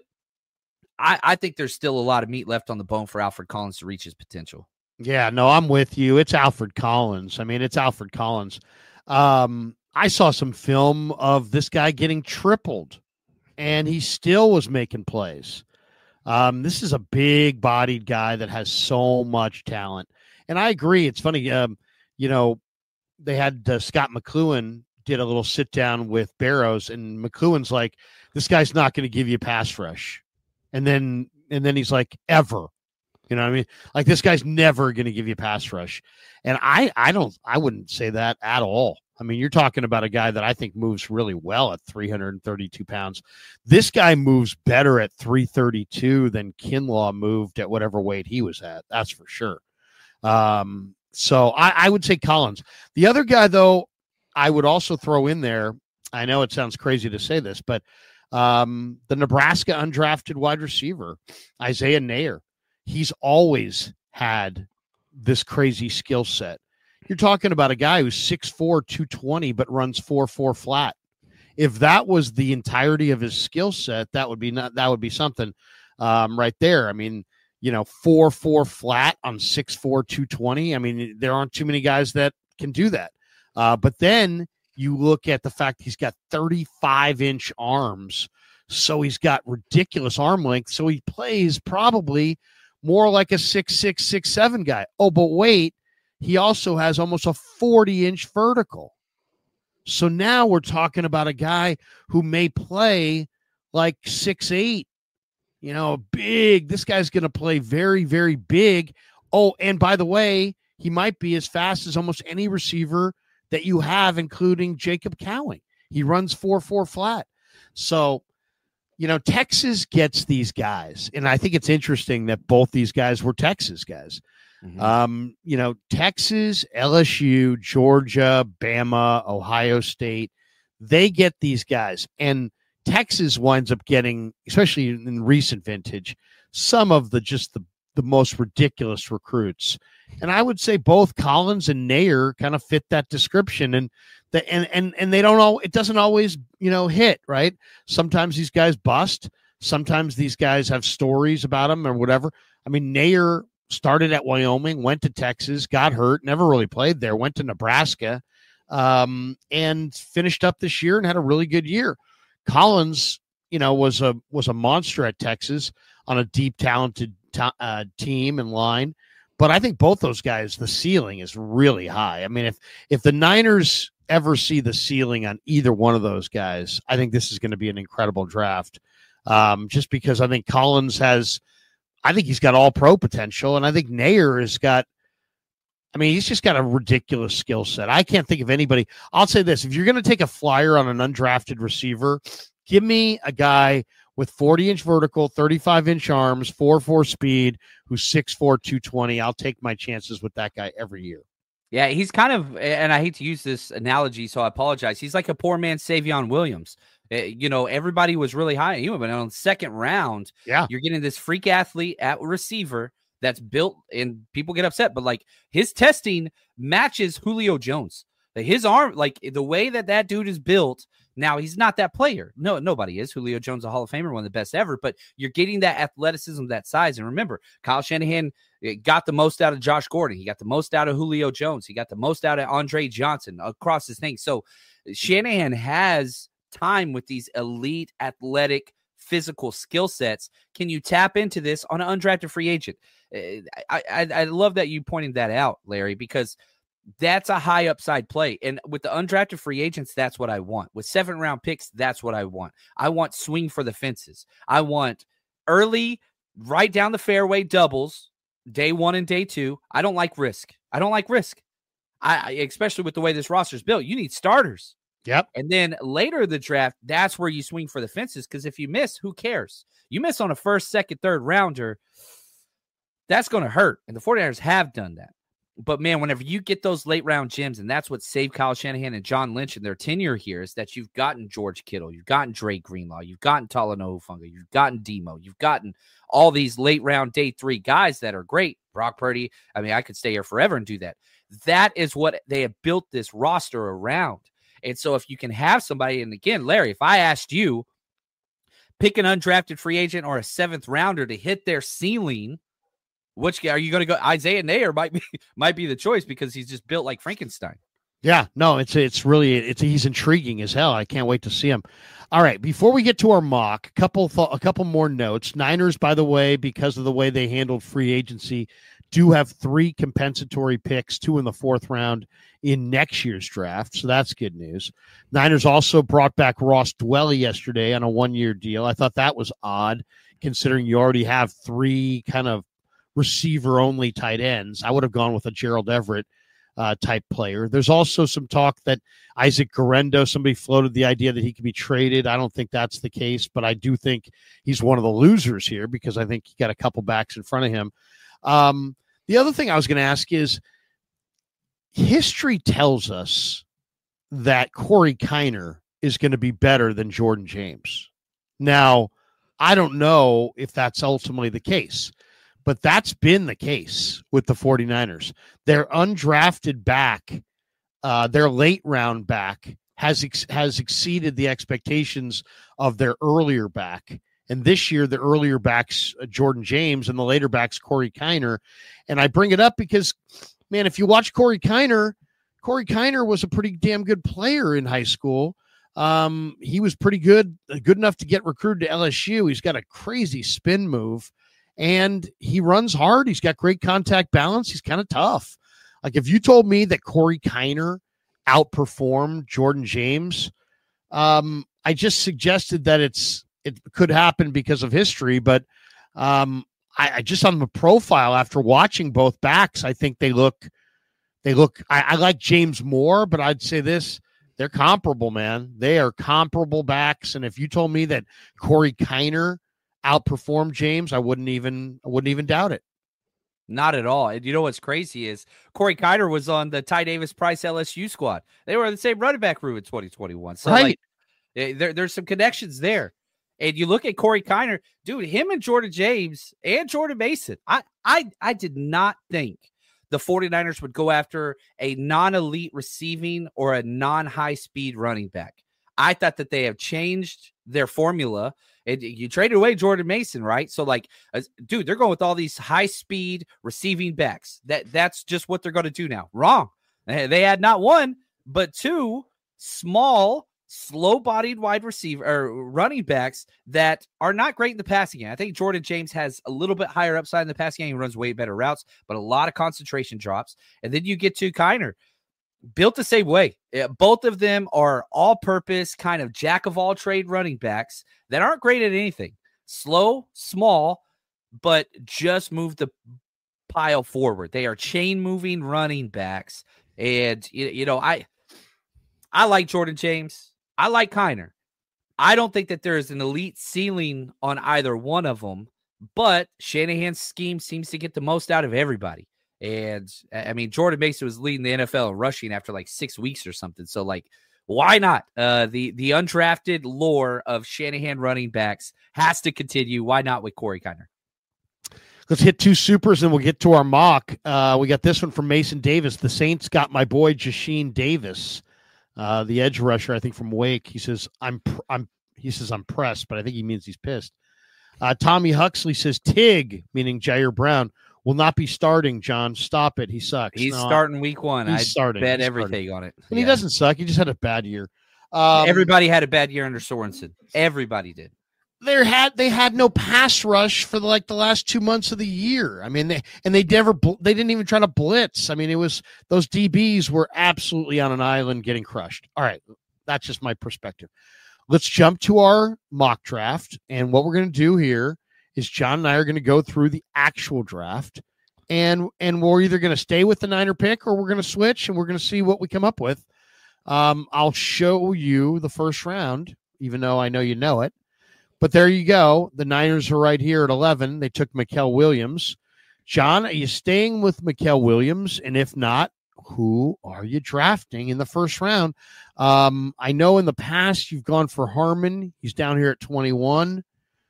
I, I think there's still a lot of meat left on the bone for Alfred Collins to reach his potential. Yeah, no, I'm with you. It's Alfred Collins. I mean, it's Alfred Collins. Um, I saw some film of this guy getting tripled, and he still was making plays. Um, this is a big-bodied guy that has so much talent. And I agree. It's funny, um, you know, they had uh, Scott McCloughan did a little sit-down with Barrows, and McCloughan's like, this guy's not going to give you pass rush. And then and then he's like, ever. You know what I mean? Like, this guy's never going to give you pass rush. And I, I don't, I wouldn't say that at all. I mean, you're talking about a guy that I think moves really well at three hundred thirty-two pounds. This guy moves better at three thirty-two than Kinlaw moved at whatever weight he was at. That's for sure. Um, so I, I would say Collins. The other guy, though, I would also throw in there. I know it sounds crazy to say this, but um, the Nebraska undrafted wide receiver, Isaiah Nair. He's always had this crazy skill set. You're talking about a guy who's six four, two twenty, but runs four four flat. If that was the entirety of his skill set, that would be not, that would be something um, right there. I mean, you know, four four flat on six four, two twenty. I mean, there aren't too many guys that can do that. Uh, but then you look at the fact he's got thirty-five inch arms, so he's got ridiculous arm length. So he plays probably more like a six six, six seven guy. Oh, but wait, he also has almost a forty inch vertical. So now we're talking about a guy who may play like six eight. You know, big. This guy's going to play very, very big. Oh, and by the way, he might be as fast as almost any receiver that you have, including Jacob Cowing. He runs four four flat. So, you know, Texas gets these guys, and I think it's interesting that both these guys were Texas guys. Mm-hmm. Um, you know, Texas, L S U, Georgia, Bama, Ohio State, they get these guys. And Texas winds up getting, especially in recent vintage, some of the just the, the most ridiculous recruits. And I would say both Collins and Nair kind of fit that description. And the, and and and they don't all, it doesn't always, you know, hit, right? Sometimes these guys bust. Sometimes these guys have stories about them or whatever. I mean, Nair started at Wyoming, went to Texas, got hurt, never really played there, went to Nebraska, um, and finished up this year and had a really good year. Collins, you know, was a was a monster at Texas on a deep, talented t- uh, team and line. But I think both those guys, the ceiling is really high. I mean, if if the Niners ever see the ceiling on either one of those guys, I think this is going to be an incredible draft. Um, just because I think Collins has, I think he's got all pro potential, and I think Nair has got, I mean, he's just got a ridiculous skill set. I can't think of anybody. I'll say this. If you're going to take a flyer on an undrafted receiver, give me a guy with forty inch vertical, thirty-five inch arms, four four speed, who's six four, two twenty. I'll take my chances with that guy every year. Yeah, he's kind of, and I hate to use this analogy, so I apologize. He's like a poor man's Savion Williams. Uh, you know, everybody was really high. He went on the second round. Yeah. You're getting this freak athlete at receiver that's built, and people get upset, but like his testing matches Julio Jones. His arm, like the way that that dude is built. Now, he's not that player. No, nobody is. Julio Jones, a Hall of Famer, one of the best ever, but you're getting that athleticism, that size. And remember, Kyle Shanahan got the most out of Josh Gordon. He got the most out of Julio Jones. He got the most out of Andre Johnson across his thing. So Shanahan has time with these elite athletic physical skill sets. Can you tap into this on an undrafted free agent? I, I, I love that you pointed that out, Larry, because that's a high upside play. And with the undrafted free agents, that's what I want. With seven round picks, that's what I want. I want swing for the fences. I want early, right down the fairway doubles, day one and day two. I don't like risk. I don't like risk. I, I especially with the way this roster is built. You need starters. Yep. And then later in the draft, that's where you swing for the fences, because if you miss, who cares? You miss on a first, second, third rounder, that's going to hurt. And the 49ers have done that. But, man, whenever you get those late-round gems, and that's what saved Kyle Shanahan and John Lynch in their tenure here, is that you've gotten George Kittle, you've gotten Dre Greenlaw, you've gotten Talanoa Hufanga, you've gotten Demo, you've gotten all these late-round day three guys that are great. Brock Purdy, I mean, I could stay here forever and do that. That is what they have built this roster around. And so if you can have somebody, and again, Larry, if I asked you, pick an undrafted free agent or a seventh rounder to hit their ceiling, which are you going to go? Isaiah Nayer might be might be the choice because he's just built like Frankenstein. Yeah, no, it's it's really it's he's intriguing as hell. I can't wait to see him. All right, before we get to our mock, a couple th- a couple more notes. Niners, by the way, because of the way they handled free agency, do have three compensatory picks, two in the fourth round in next year's draft. So that's good news. Niners also brought back Ross Dwelly yesterday on a one-year deal. I thought that was odd, considering you already have three kind of receiver-only tight ends. I would have gone with a Gerald Everett uh, type player. There's also some talk that Isaac Guerendo, somebody floated the idea that he could be traded. I don't think that's the case, but I do think he's one of the losers here because I think he got a couple backs in front of him. Um, the other thing I was going to ask is, history tells us that Corey Kiner is going to be better than Jordan James. Now, I don't know if that's ultimately the case, but that's been the case with the 49ers. Their undrafted back, uh, their late round back has ex- has exceeded the expectations of their earlier back. And this year, the earlier backs, uh, Jordan James, and the later backs, Corey Kiner. And I bring it up because, man, if you watch Corey Kiner, Corey Kiner was a pretty damn good player in high school. Um, he was pretty good, good enough to get recruited to L S U. He's got a crazy spin move. And he runs hard. He's got great contact balance. He's kind of tough. Like if you told me that Corey Kiner outperformed Jordan James, um, I just suggested that it's it could happen because of history. But um, I, I just on the profile after watching both backs, I think they look they look. I, I like James more, but I'd say this: they're comparable, man. They are comparable backs. And if you told me that Corey Kiner outperformed James, I wouldn't even I wouldn't even doubt it. Not at all. And you know what's crazy is Corey Kiner was on the Ty Davis Price L S U squad. They were the same running back room in twenty twenty-one. So right. like, there, there's some connections there. And you look at Corey Kiner, dude, him and Jordan James and Jordan Mason. I I I did not think the 49ers would go after a non-elite receiving or a non-high-speed running back. I thought that they have changed their formula. And you traded away Jordan Mason, right? So, like, uh, dude, they're going with all these high-speed receiving backs. That That's just what they're going to do now. Wrong. They had not one, but two small, slow-bodied wide receiver or running backs that are not great in the passing game. I think Jordan James has a little bit higher upside in the passing game. He runs way better routes, but a lot of concentration drops. And then you get to Kiner, built the same way. Both of them are all-purpose kind of jack-of-all-trade running backs that aren't great at anything. Slow, small, but just move the pile forward. They are chain-moving running backs. And, you know, I I like Jordan James. I like Kiner. I don't think that there is an elite ceiling on either one of them, but Shanahan's scheme seems to get the most out of everybody. And, I mean, Jordan Mason was leading the N F L in rushing after like six weeks or something. So, like, why not? Uh, the the undrafted lore of Shanahan running backs has to continue. Why not with Corey Kiner? Let's hit two supers and we'll get to our mock. Uh, we got this one from Mason Davis. The Saints got my boy Jasheen Davis, uh, the edge rusher, I think from Wake. He says, I'm, pr- I'm, he says, I'm pressed, but I think he means he's pissed. Uh, Tommy Huxley says, Tig, meaning Jair Brown, will not be starting, John. Stop it. He sucks. He's no, starting week one. I bet he's everything starting. on it. And yeah. he doesn't suck. He just had a bad year. Um, Everybody had a bad year under Sorensen. Everybody did. They had they had no pass rush for the, like the last two months of the year. I mean, they and they never they didn't even try to blitz. I mean, it was those D Bs were absolutely on an island getting crushed. All right, that's just my perspective. Let's jump to our mock draft, and what we're going to do here is John and I are going to go through the actual draft, and and we're either going to stay with the Niner pick or we're going to switch, and we're going to see what we come up with. Um, I'll show you the first round, even though I know you know it. But there you go. The Niners are right here at eleven. They took Mikael Williams. John, are you staying with Mikael Williams? And if not, who are you drafting in the first round? Um, I know in the past you've gone for Harmon. He's down here at twenty-one.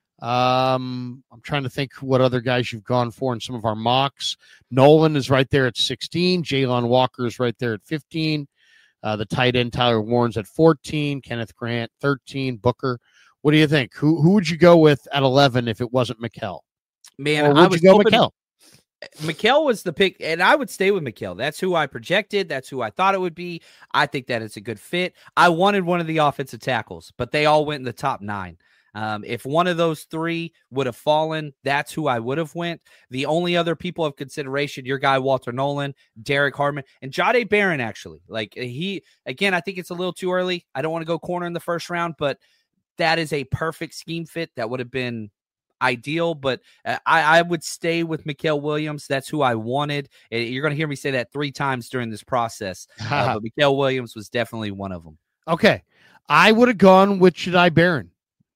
Um, I'm trying to think what other guys you've gone for in some of our mocks. Nolan is right there at sixteen. Jalen Walker is right there at fifteen. Uh, the tight end Tyler Warren's at fourteen. Kenneth Grant, thirteen. Booker. What do you think? Who who would you go with at eleven if it wasn't Mikael? Man, or would I was you go hoping- Mikael? Mikael was the pick, and I would stay with Mikael. That's who I projected. That's who I thought it would be. I think that it's a good fit. I wanted one of the offensive tackles, but they all went in the top nine. Um, if one of those three would have fallen, that's who I would have went. The only other people of consideration, your guy Walter Nolan, Derek Harmon, and Jahdae Barron, actually. Like he, again, I think it's a little too early. I don't want to go corner in the first round, but that is a perfect scheme fit. That would have been ideal, but uh, I, I would stay with Mikael Williams. That's who I wanted. Uh, You're going to hear me say that three times during this process, uh, but Mikael Williams was definitely one of them. Okay. I would have gone with Jahdae Barron.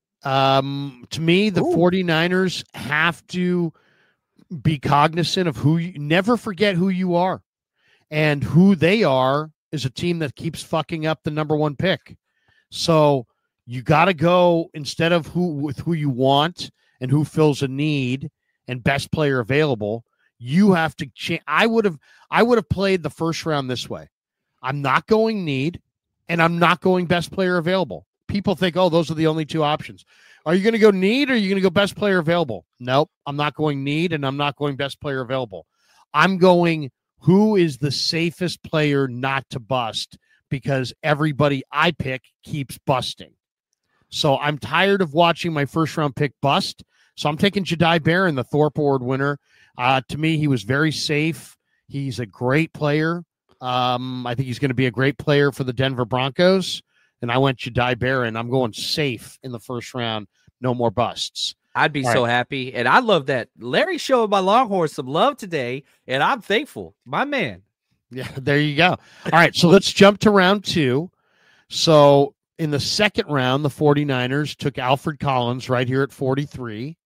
Um, to me, the Ooh. 49ers have to be cognizant of who you never forget who you are, and who they are is a team that keeps fucking up the number one pick. So you got to go instead of who with who you want and who fills a need and best player available. You have to change. I would have, I would have played the first round this way. I'm not going need, and I'm not going best player available. People think, oh, those are the only two options. Are you going to go need or are you going to go best player available? Nope. I'm not going need and I'm not going best player available. I'm going who is the safest player not to bust, because everybody I pick keeps busting. So I'm tired of watching my first round pick bust. So I'm taking Jahdae Barron, the Thorpe Award winner. Uh, to me, he was very safe. He's a great player. Um, I think he's going to be a great player for the Denver Broncos. And I went Jahdae Barron. I'm going safe in the first round. No more busts. I'd be All so right. happy. And I love that Larry showed my Longhorns some love today, and I'm thankful. My man. Yeah, there you go. All right, so let's jump to round two. So in the second round, the 49ers took Alfred Collins right here at forty-three.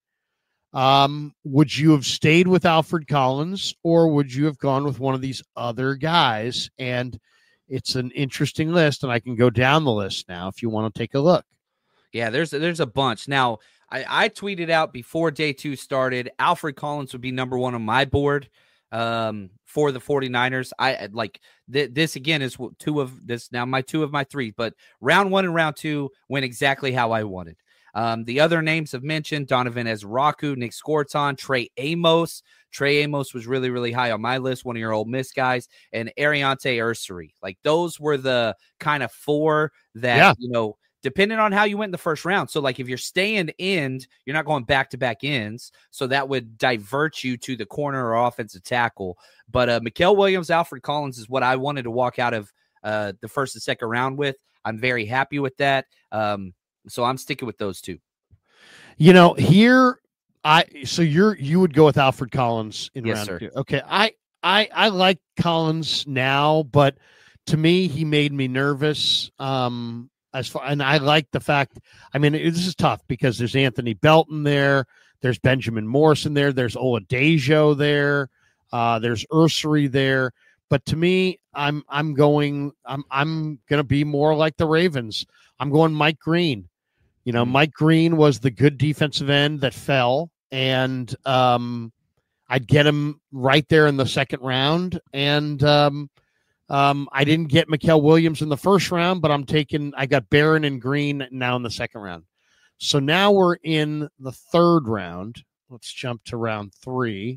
Um, would you have stayed with Alfred Collins, or would you have gone with one of these other guys? And it's an interesting list, and I can go down the list now if you want to take a look. Yeah, there's there's a bunch. Now, I, I tweeted out before day two started, Alfred Collins would be number one on my board um, for the 49ers. I like th- this again is two of this now my two of my three, but round one and round two went exactly how I wanted. Um, the other names have mentioned Donovan Ezraku, Nick Scorton, Trey Amos. Trey Amos was really, really high on my list, one of your Ole Miss guys, and Ariante Ursary. Like those were the kind of four that, yeah. you know, depending on how you went in the first round. So like if you're staying end, you're not going back to back ends. So that would divert you to the corner or offensive tackle. But uh, Mikael Williams, Alfred Collins is what I wanted to walk out of uh, the first and second round with. I'm very happy with that. Um, so I'm sticking with those two. You know, here I so you're you would go with Alfred Collins in yes, round sir. two. Okay. I I I like Collins now, but to me, he made me nervous. Um As far, and I like the fact, I mean, it, this is tough because there's Anthony Belton there, there's Benjamin Morrison there, there's Oladejo there, uh, there's Ursary there. But to me, I'm I'm going, I'm I'm gonna be more like the Ravens. I'm going Mike Green. You know, mm-hmm. Mike Green was the good defensive end that fell, and um, I'd get him right there in the second round, and um, Um, I didn't get Mikael Williams in the first round, but I'm taking, I got Barron and Green now in the second round. So now we're in the third round. Let's jump to round three.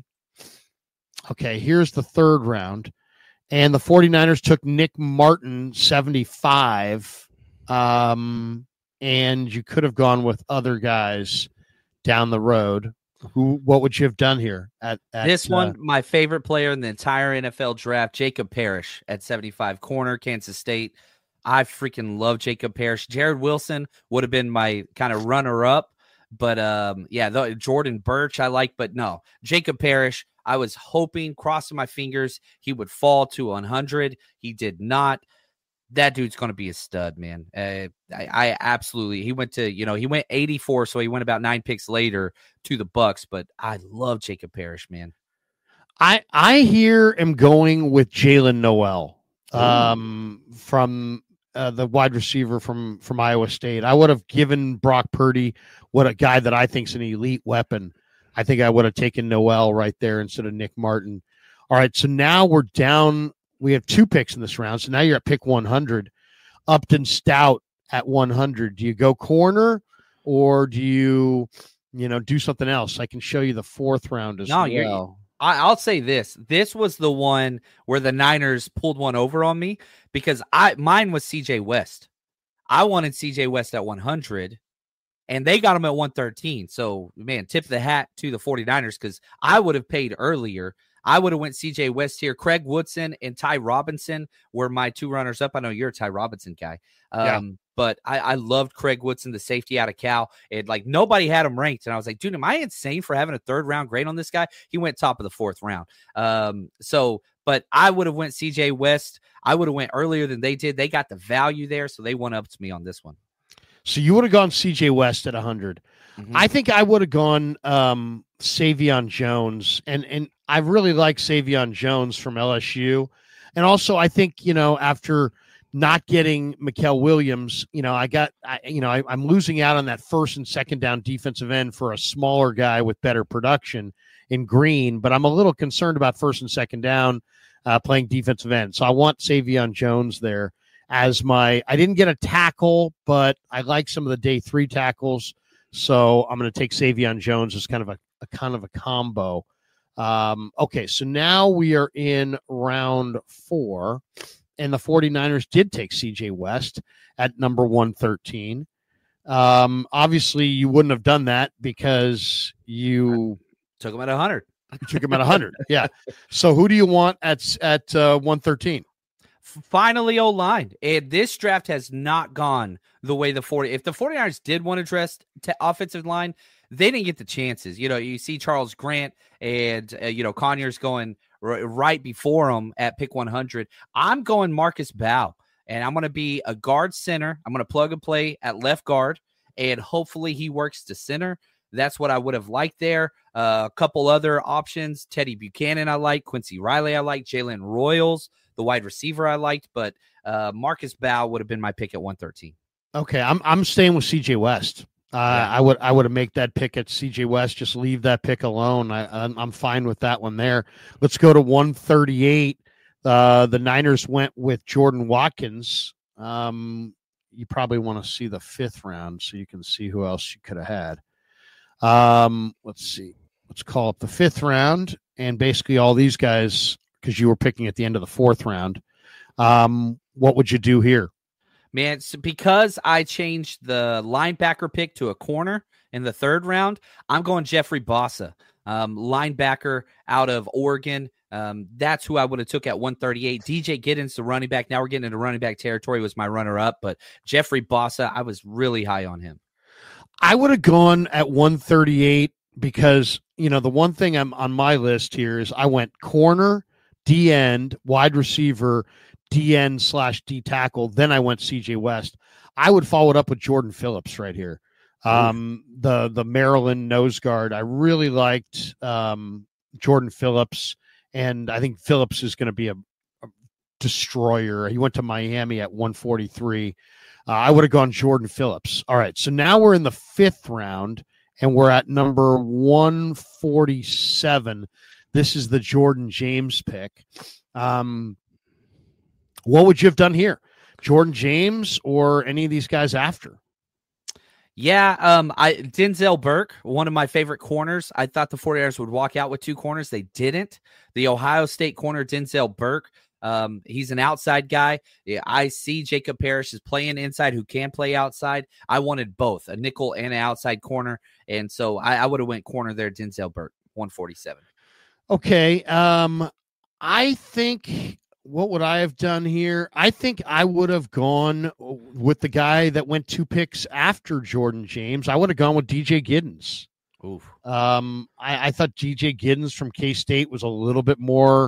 Okay, here's the third round. And the 49ers took Nick Martin, seventy-five. Um, and you could have gone with other guys down the road. Who? What would you have done here? At, at this one, uh, my favorite player in the entire N F L draft, Jacob Parrish at seventy-five, corner, Kansas State. I freaking love Jacob Parrish. Jared Wilson would have been my kind of runner-up, but um, yeah, the, Jordan Birch I like, but no, Jacob Parrish. I was hoping, crossing my fingers, he would fall to one hundred. He did not. that dude's going to be a stud, man. Uh, I, I absolutely. He went to, you know, he went eighty-four, so he went about nine picks later to the Bucks. But I love Jacob Parrish, man. I I here am going with Jalen Noel um, from uh, the wide receiver from from Iowa State. I would have given Brock Purdy what a guy that I think is an elite weapon. I think I would have taken Noel right there instead of Nick Martin. All right, so now we're down. We have two picks in this round. So now you're at pick one hundred. Upton Stout at one hundred. Do you go corner or do you, you know, do something else? I can show you the fourth round as no, well. You're, I, I'll say this. This was the one where the Niners pulled one over on me because I mine was C J West. I wanted C J West at one hundred, and they got him at one thirteen. So, man, tip the hat to the 49ers because I would have paid earlier. I would have went C J West here. Craig Woodson and Ty Robinson were my two runners up. I know you're a Ty Robinson guy. Um, yeah. But I, I loved Craig Woodson, the safety out of Cal. And, like, nobody had him ranked. And I was like, dude, am I insane for having a third-round grade on this guy? He went top of the fourth round. Um, so, but I would have went C J West. I would have went earlier than they did. They got the value there, so they went up to me on this one. So you would have gone C J West at one hundred. Mm-hmm. I think I would have gone um, Savion Jones, and and I really like Savion Jones from L S U, and also I think you know after not getting Mikael Williams, you know I got I, you know I, I'm losing out on that first and second down defensive end for a smaller guy with better production in Green, but I'm a little concerned about first and second down uh, playing defensive end, so I want Savion Jones there as my. I didn't get a tackle, but I like some of the day three tackles. So I'm going to take Savion Jones as kind of a, a kind of a combo. Um, okay, so now we are in round four, and the 49ers did take C J West at number one thirteen. Um, obviously, you wouldn't have done that because you took him at one hundred. You took him at one hundred, yeah. So who do you want at, at uh, one thirteen? Finally, O-line. And this draft has not gone the way the 40. If the 49ers did want to address t- offensive line, they didn't get the chances. You know, you see Charles Grant and, uh, you know, Conyers going r- right before him at pick one hundred. I'm going Marcus Bow, and I'm going to be a guard center. I'm going to plug and play at left guard, and hopefully he works to center. That's what I would have liked there. Uh, a couple other options. Teddy Buchanan I like. Quincy Riley I like. Jalen Royals, the wide receiver I liked, but uh, Marcus Bow would have been my pick at one thirteen. Okay, I'm I'm staying with C J West. Uh, yeah. I would I would have make that pick at C J West. Just leave that pick alone. I I'm, I'm fine with that one there. Let's go to one thirty-eight. Uh, the Niners went with Jordan Watkins. Um, you probably want to see the fifth round so you can see who else you could have had. Um, let's see. Let's call up the fifth round, and basically all these guys, because you were picking at the end of the fourth round. Um, what would you do here? Man, so because I changed the linebacker pick to a corner in the third round, I'm going Jeffrey Bossa, um, linebacker out of Oregon. Um, that's who I would have took at one thirty-eight. D J Giddens, the running back. Now we're getting into running back territory, was my runner-up, but Jeffrey Bossa, I was really high on him. I would have gone at one thirty-eight because, you know, the one thing I'm on my list here is I went corner, D end, wide receiver, D end slash D tackle. Then I went C J West. I would follow it up with Jordan Phillips right here. Um, the the Maryland nose guard. I really liked um, Jordan Phillips, and I think Phillips is going to be a, a destroyer. He went to Miami at one forty-three. Uh, I would have gone Jordan Phillips. All right, so now we're in the fifth round, and we're at number one forty-seven. This is the Jordan James pick. Um, what would you have done here? Jordan James or any of these guys after? Yeah, um, I Denzel Burke, one of my favorite corners. I thought the 49ers would walk out with two corners. They didn't. The Ohio State corner, Denzel Burke, um, he's an outside guy. Yeah, I see Jacob Parrish is playing inside who can play outside. I wanted both, a nickel and an outside corner, and so I, I would have went corner there, Denzel Burke, one forty-seven. Okay, um, I think... What would I have done here? I think I would have gone with the guy that went two picks after Jordan James. I would have gone with D J Giddens. Oof. Um, I, I thought D J Giddens from K-State was a little bit more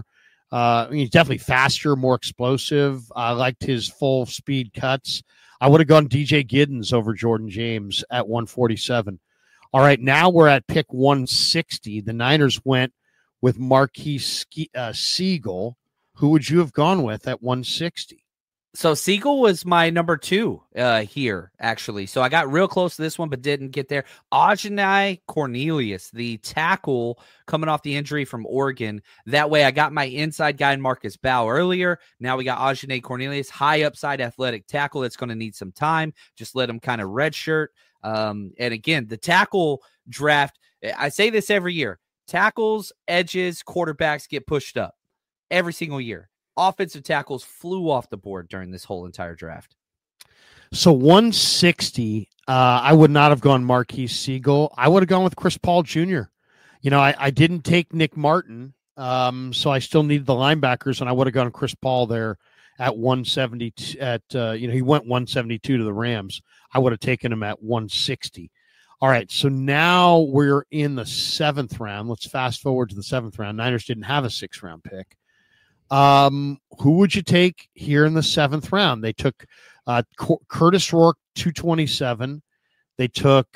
Uh, I mean, he's definitely faster, more explosive. I liked his full speed cuts. I would have gone D J Giddens over Jordan James at one forty-seven. All right, now we're at pick one sixty. The Niners went with Marquise uh, Siegel. Who would you have gone with at one sixty? So Siegel was my number two uh, here, actually. So I got real close to this one, but didn't get there. Ajani Cornelius, the tackle coming off the injury from Oregon. That way I got my inside guy in Marcus Bow earlier. Now we got Ajani Cornelius, high upside athletic tackle that's going to need some time. Just let him kind of redshirt. Um, and again, the tackle draft, I say this every year. Tackles, edges, quarterbacks get pushed up every single year. Offensive tackles flew off the board during this whole entire draft. So one sixty, uh, I would not have gone Marquise Siegel. I would have gone with Chris Paul Junior You know, I, I didn't take Nick Martin, um, so I still needed the linebackers, and I would have gone Chris Paul there at one seventy. At uh, you know, he went one seventy-two to the Rams. I would have taken him at one sixty. All right, so now we're in the seventh round. Let's fast forward to the seventh round. Niners didn't have a sixth round pick. Um, who would you take here in the seventh round? They took uh, C- Curtis Rourke, two twenty-seven. They took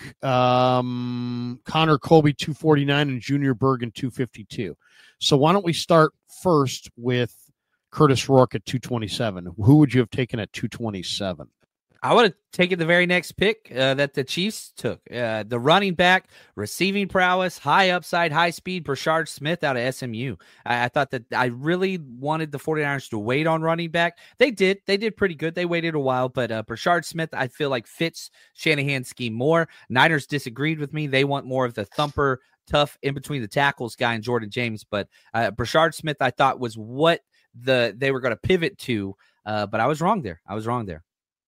um, Connor Colby, two forty-nine, and Junior Bergen, two fifty-two. So why don't we start first with Curtis Rourke at two twenty-seven? Who would you have taken at two twenty-seven? I would have taken the very next pick uh, that the Chiefs took. Uh, the running back, receiving prowess, high upside, high speed, Brashard Smith out of S M U. I, I thought that I really wanted the 49ers to wait on running back. They did. They did pretty good. They waited a while, but uh, Brashard Smith, I feel like fits Shanahan's scheme more. Niners disagreed with me. They want more of the thumper, tough, in between the tackles guy and Jordan James. But uh, Brashard Smith, I thought, was what the they were going to pivot to, uh, but I was wrong there. I was wrong there.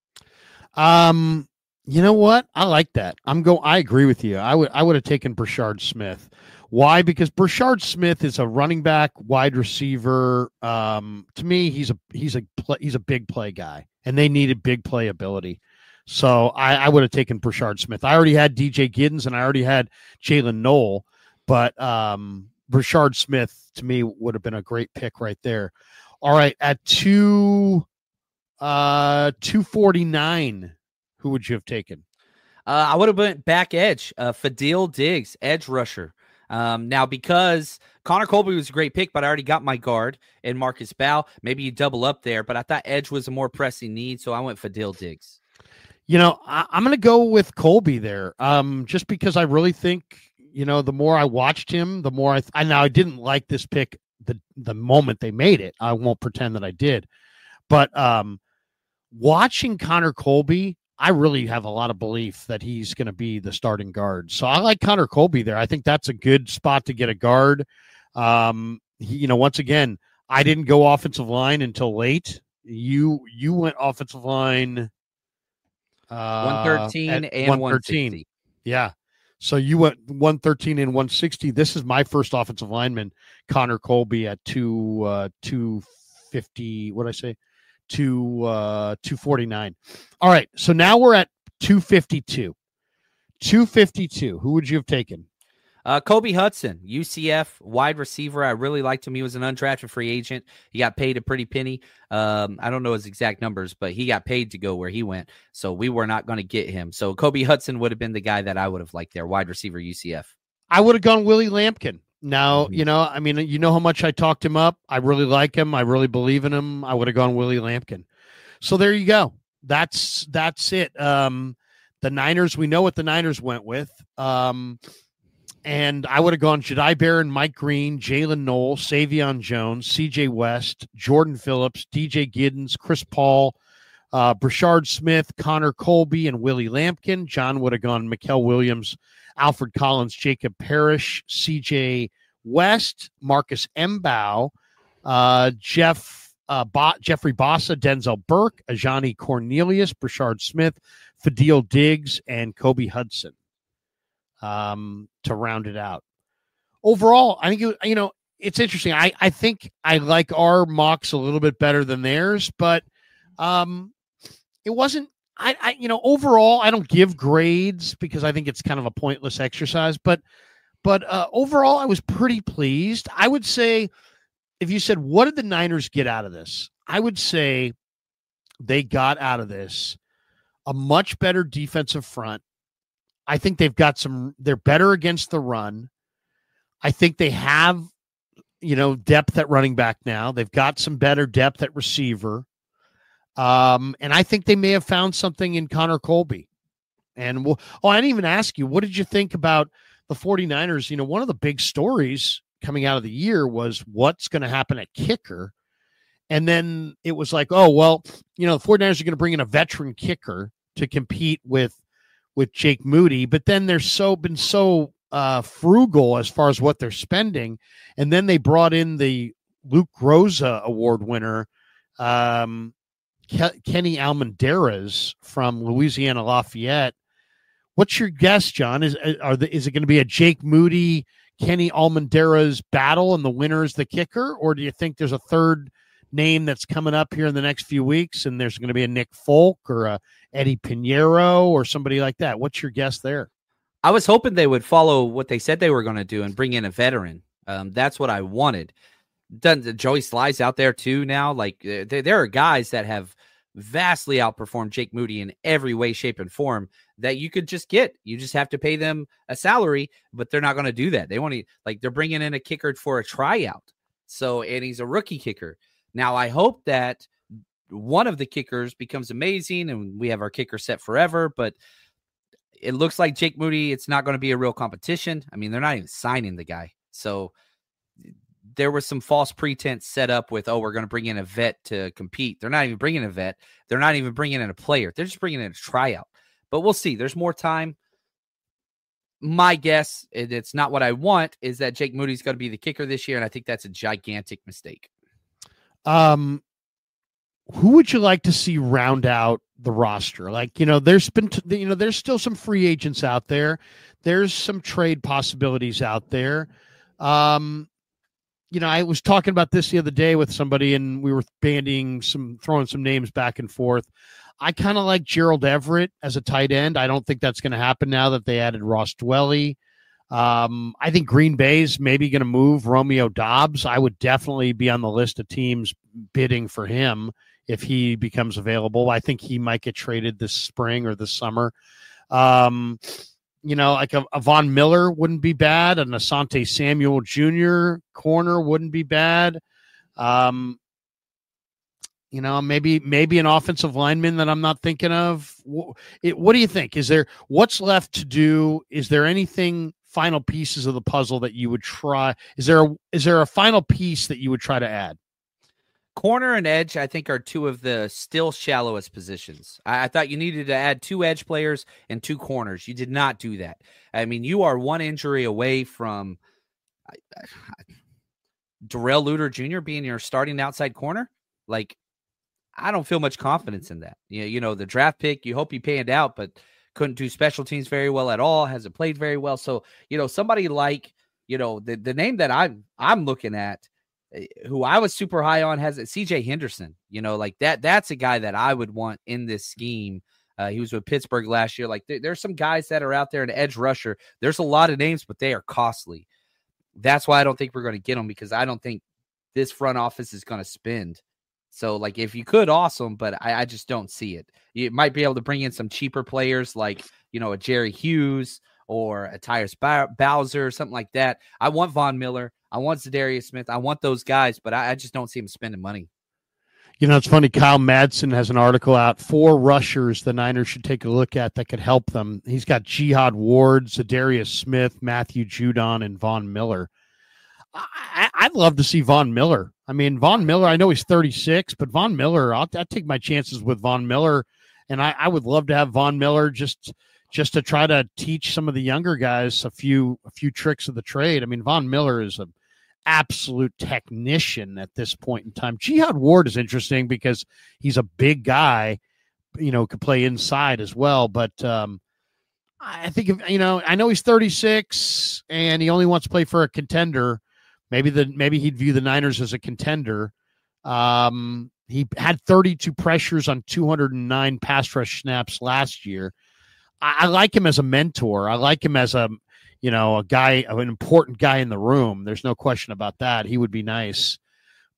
Um, you know what? I like that. I'm go. I agree with you. I would. I would have taken Brashard Smith. Why? Because Brashard Smith is a running back, wide receiver. Um, to me, he's a he's a he's a big play guy, and they needed big play ability. So I, I would have taken Brashard Smith. I already had D J Giddens, and I already had Jalen Noel, but um, Brashard Smith to me would have been a great pick right there. All right, at two. Uh, two forty-nine. Who would you have taken? Uh, I would have went back edge. Uh, Fadil Diggs, edge rusher. Um, now, because Connor Colby was a great pick, but I already got my guard and Marcus Bow. Maybe you double up there, but I thought edge was a more pressing need, so I went Fadil Diggs. You know, I, I'm going to go with Colby there, um, just because I really think, you know, the more I watched him, the more I, th- I now I didn't like this pick the the moment they made it. I won't pretend that I did, but um. Watching Connor Colby, I really have a lot of belief that he's going to be the starting guard. So I like Connor Colby there. I think that's a good spot to get a guard. Um, he, you know, once again, I didn't go offensive line until late. You you went offensive line uh, one thirteen and one sixty. Yeah. So you went one thirteen and one sixty. This is my first offensive lineman, Connor Colby at two uh, two fifty. What did I say? To uh, two forty-nine. All right, so now we're at two fifty-two. two fifty-two. Who would you have taken? Uh, Kobe Hudson, U C F wide receiver. I really liked him. He was an undrafted free agent. He got paid a pretty penny. Um, I don't know his exact numbers, but he got paid to go where he went. So we were not going to get him. So Kobe Hudson would have been the guy that I would have liked there, wide receiver U C F. I would have gone Willie Lampkin. Now, you know, I mean, you know how much I talked him up. I really like him. I really believe in him. I would have gone Willie Lampkin. So there you go. That's that's it. Um, the Niners, we know what the Niners went with. Um, and I would have gone Jedi Barron, Mike Green, Jalen Noel, Savion Jones, C J West, Jordan Phillips, D J Giddens, Chris Paul, uh, Brashard Smith, Connor Colby, and Willie Lampkin. John would have gone Mikael Williams, Alfred Collins, Jacob Parrish, C J West, Marcus Mbow, uh, Jeff uh, Bo- Jeffrey Bossa, Denzel Burke, Ajani Cornelius, Brashard Smith, Fadil Diggs, and Kobe Hudson um, to round it out. Overall, I think, it, you know, it's interesting. I, I think I like our mocks a little bit better than theirs, but um, it wasn't, I, I, you know, overall, I don't give grades because I think it's kind of a pointless exercise, but, but uh, overall, I was pretty pleased. I would say if you said, what did the Niners get out of this? I would say they got out of this a much better defensive front. I think they've got some, they're better against the run. I think they have, you know, depth at running back now. They've got some better depth at receiver. Um, and I think they may have found something in Connor Colby. And we'll, oh, I didn't even ask you, what did you think about the 49ers? You know, one of the big stories coming out of the year was what's going to happen at kicker. And then it was like, oh, well, you know, the 49ers are going to bring in a veteran kicker to compete with, with Jake Moody. But then they're so been so uh, frugal as far as what they're spending. And then they brought in the Luke Groza Award winner, um, Ke- Kenny Almendarez from Louisiana Lafayette. What's your guess, John? Is are the, is it going to be a Jake Moody, Kenny Almendarez battle, and the winner is the kicker, or do you think there's a third name that's coming up here in the next few weeks, and there's going to be a Nick Folk or a Eddie Pinheiro or somebody like that? What's your guess there? I was hoping they would follow what they said they were going to do and bring in a veteran. Um, that's what I wanted. Done, Joey Sly's out there too now. Like there, there are guys that have vastly outperformed Jake Moody in every way, shape, and form that you could just get. You just have to pay them a salary, but they're not going to do that. They want to, like, they're bringing in a kicker for a tryout. So, and he's a rookie kicker. Now, I hope that one of the kickers becomes amazing and we have our kicker set forever, but it looks like Jake Moody, it's not going to be a real competition. I mean, they're not even signing the guy. So there was some false pretense set up with, oh, we're going to bring in a vet to compete. They're not even bringing a vet. They're not even bringing in a player. They're just bringing in a tryout. But we'll see. There's more time. My guess, and it's not what I want, is that Jake Moody's going to be the kicker this year, and I think that's a gigantic mistake. Um, who would you like to see round out the roster? Like, you know, there's been, t- you know, there's still some free agents out there. There's some trade possibilities out there. Um, you know, I was talking about this the other day with somebody, and we were bandying some, throwing some names back and forth. I kind of like Gerald Everett as a tight end. I don't think that's going to happen now that they added Ross Dwelley. Um, I think Green Bay's maybe going to move Romeo Doubs. I would definitely be on the list of teams bidding for him if he becomes available. I think he might get traded this spring or this summer. Um, you know, like a, a Von Miller wouldn't be bad. An Asante Samuel Junior corner wouldn't be bad. Um, you know, maybe maybe an offensive lineman that I'm not thinking of. What, it, what do you think? Is there what's left to do? Is there anything final pieces of the puzzle that you would try? Is there a, is there a final piece that you would try to add? Corner and edge, I think, are two of the still shallowest positions. I, I thought you needed to add two edge players and two corners. You did not do that. I mean, you are one injury away from I, I, Darrell Luter Junior being your starting outside corner. Like, I don't feel much confidence in that. You know, you know, the draft pick, you hope he panned out, but couldn't do special teams very well at all, hasn't played very well. So, you know, somebody like, you know, the, the name that I'm I'm looking at, who I was super high on, has C J Henderson. You know, like that, that's a guy that I would want in this scheme. Uh, he was with Pittsburgh last year. Like there, there's some guys that are out there, an edge rusher. There's a lot of names, but they are costly. That's why I don't think we're going to get them, because I don't think this front office is going to spend. So, like, if you could, awesome, but I, I just don't see it. You might be able to bring in some cheaper players like, you know, a Jerry Hughes or a Tyrus Bowser or something like that. I want Von Miller. I want Zadarius Smith. I want those guys, but I, I just don't see him spending money. You know, it's funny. Kyle Madsen has an article out, four rushers the Niners should take a look at that could help them. He's got Jihad Ward, Zadarius Smith, Matthew Judon, and Von Miller. I, I'd love to see Von Miller. I mean, Von Miller, I know he's thirty-six, but Von Miller, I'll, I'll take my chances with Von Miller. And I, I would love to have Von Miller just just to try to teach some of the younger guys a few a few tricks of the trade. I mean, Von Miller is an absolute technician at this point in time. Jihad Ward is interesting because he's a big guy, you know, could play inside as well. But um, I think, if, you know, I know he's thirty-six and he only wants to play for a contender. Maybe the maybe he'd view the Niners as a contender. Um, he had thirty-two pressures on two hundred nine pass rush snaps last year. I, I like him as a mentor. I like him as a, you know, a guy, an important guy in the room. There's no question about that. He would be nice.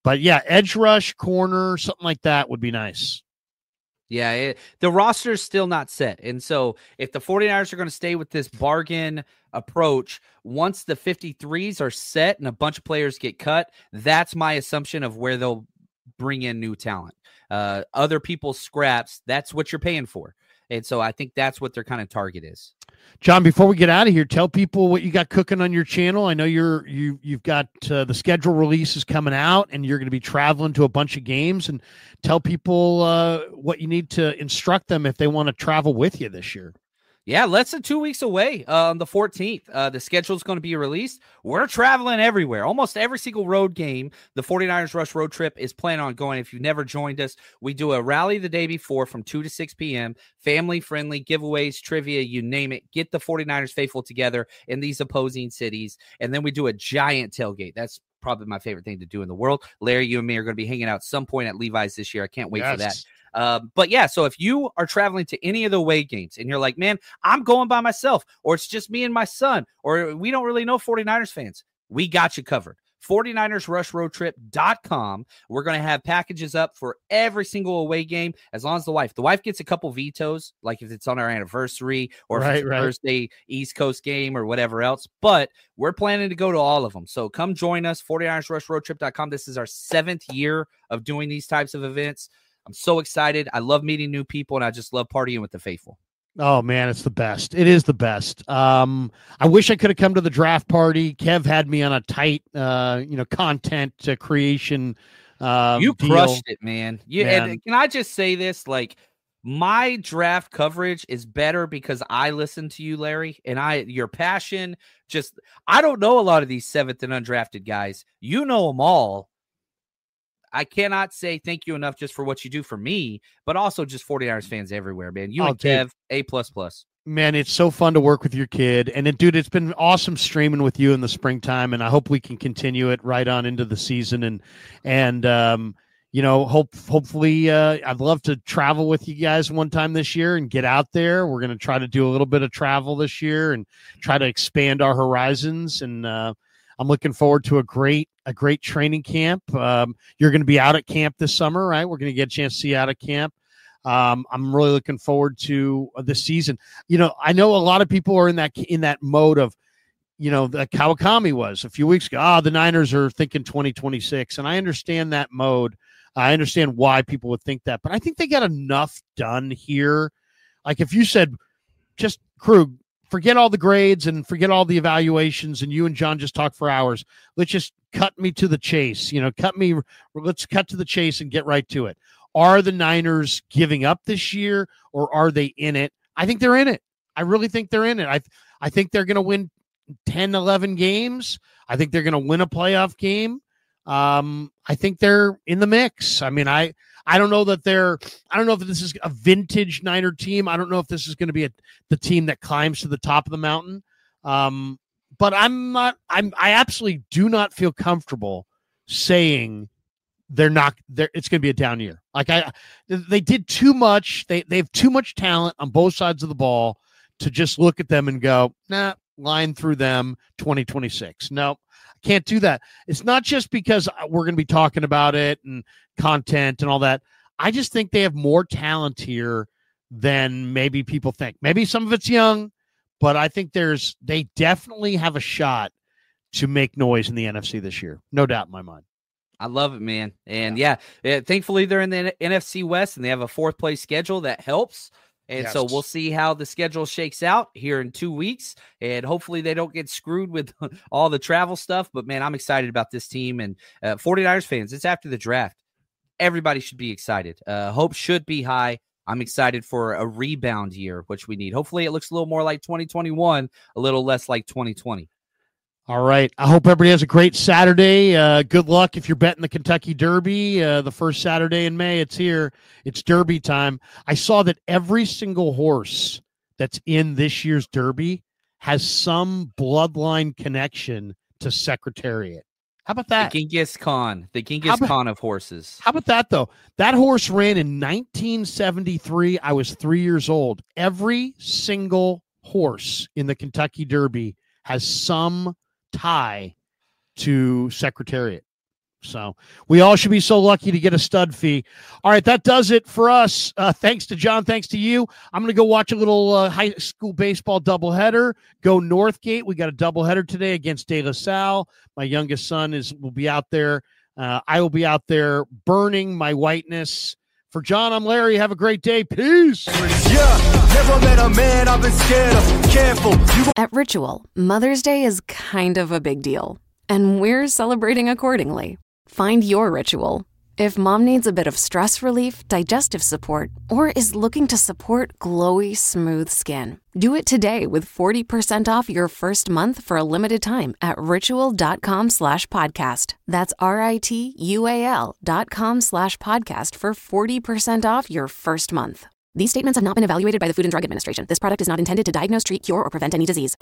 but yeah, edge rush, corner, something like that would be nice. Yeah, it, the roster is still not set. And so if the 49ers are going to stay with this bargain approach, once the fifty-threes are set and a bunch of players get cut, that's my assumption of where they'll bring in new talent. Uh, other people's scraps, that's what you're paying for. And so I think that's what their kind of target is. John, before we get out of here, tell people what you got cooking on your channel. I know you're you you've got uh, the schedule releases coming out, and you're going to be traveling to a bunch of games. And tell people uh, what you need to instruct them if they want to travel with you this year. Yeah, less than two weeks away uh, on the fourteenth. Uh, the schedule is going to be released. We're traveling everywhere. Almost every single road game, the 49ers Rush Road Trip is planning on going. If you've never joined us, we do a rally the day before from two to six p.m., family-friendly, giveaways, trivia, you name it. Get the 49ers faithful together in these opposing cities. And then we do a giant tailgate. That's probably my favorite thing to do in the world. Larry, you and me are going to be hanging out at some point at Levi's this year. I can't wait yes. for that. Um, but yeah, so if you are traveling to any of the away games and you're like, man, I'm going by myself, or it's just me and my son, or we don't really know 49ers fans, we got you covered. 49ers rush road trip dot com. We're going to have packages up for every single away game, as long as the wife, the wife gets a couple vetoes, like if it's on our anniversary or right, if it's a right. Thursday East Coast game or whatever else. But we're planning to go to all of them. So come join us, 49ers rush road trip dot com. This is our seventh year of doing these types of events. I'm so excited. I love meeting new people, and I just love partying with the faithful. Oh, man, it's the best. It is the best. Um, I wish I could have come to the draft party. Kev had me on a tight, uh, you know, content uh, creation um, You deal. crushed it, man. You, man. And can I just say this? Like, my draft coverage is better because I listen to you, Larry, and I your passion. Just I don't know a lot of these seventh and undrafted guys. You know them all. I cannot say thank you enough just for what you do for me, but also just 49ers fans everywhere, man. You oh, and Kev, A plus plus. Man, it's so fun to work with your kid. And it, dude, it's been awesome streaming with you in the springtime, and I hope we can continue it right on into the season. And, and um, you know, hope hopefully uh, I'd love to travel with you guys one time this year and get out there. We're going to try to do a little bit of travel this year and try to expand our horizons. And uh, I'm looking forward to a great a great training camp. Um, you're going to be out at camp this summer, right? We're going to get a chance to see you out at camp. Um, I'm really looking forward to this season. You know, I know a lot of people are in that in that mode of, you know, the Kawakami was a few weeks ago. Ah, the Niners are thinking twenty twenty-six, and I understand that mode. I understand why people would think that, but I think they got enough done here. Like if you said, just Krug, forget all the grades and forget all the evaluations, and you and John just talk for hours. Let's just cut me to the chase. You know, cut me. Let's cut to the chase and get right to it. Are the Niners giving up this year, or are they in it? I think they're in it. I really think they're in it. I I think they're going to win ten, eleven games. I think they're going to win a playoff game. Um, I think they're in the mix. I mean, I I don't know that they're I don't know if this is a vintage Niner team. I don't know if this is going to be a, the team that climbs to the top of the mountain. Um, but I'm not. I'm. I absolutely do not feel comfortable saying they're not there. It's going to be a down year. Like I, they did too much. They they have too much talent on both sides of the ball to just look at them and go, nah, line through them twenty twenty-six. No, can't do that. It's not just because we're going to be talking about it and content and all that. I just think they have more talent here than maybe people think. Maybe some of it's young, but I think there's they definitely have a shot to make noise in the N F C this year. No doubt in my mind. I love it, man. And yeah, yeah, thankfully they're in the N F C West and they have a fourth place schedule that helps. And yes. So we'll see how the schedule shakes out here in two weeks. And hopefully they don't get screwed with all the travel stuff. But, man, I'm excited about this team. And uh, 49ers fans, it's after the draft. Everybody should be excited. Uh, hope should be high. I'm excited for a rebound year, which we need. Hopefully it looks a little more like twenty twenty-one, a little less like twenty twenty. All right. I hope everybody has a great Saturday. Uh, good luck if you're betting the Kentucky Derby. Uh, the first Saturday in May, it's here. It's Derby time. I saw that every single horse that's in this year's Derby has some bloodline connection to Secretariat. How about that? The Genghis Khan. The Genghis about, Khan of horses. How about that, though? That horse ran in nineteen seventy-three. I was three years old. Every single horse in the Kentucky Derby has some tie to Secretariat. So we all should be so lucky to get a stud fee. All right, that does it for us. Uh, thanks to John. Thanks to you. I'm going to go watch a little uh, high school baseball doubleheader. Go Northgate. We got a doubleheader today against De La Salle. My youngest son is will be out there. Uh, I will be out there burning my whiteness. For John, I'm Larry. Have a great day. Peace. Yeah, never met a man I've been scared of. Careful. You- At Ritual, Mother's Day is kind of a big deal, and we're celebrating accordingly. Find your ritual. If mom needs a bit of stress relief, digestive support, or is looking to support glowy, smooth skin, do it today with forty percent off your first month for a limited time at ritual.com slash podcast. That's R-I-T-U-A-L dot com slash podcast for forty percent off your first month. These statements have not been evaluated by the Food and Drug Administration. This product is not intended to diagnose, treat, cure, or prevent any disease.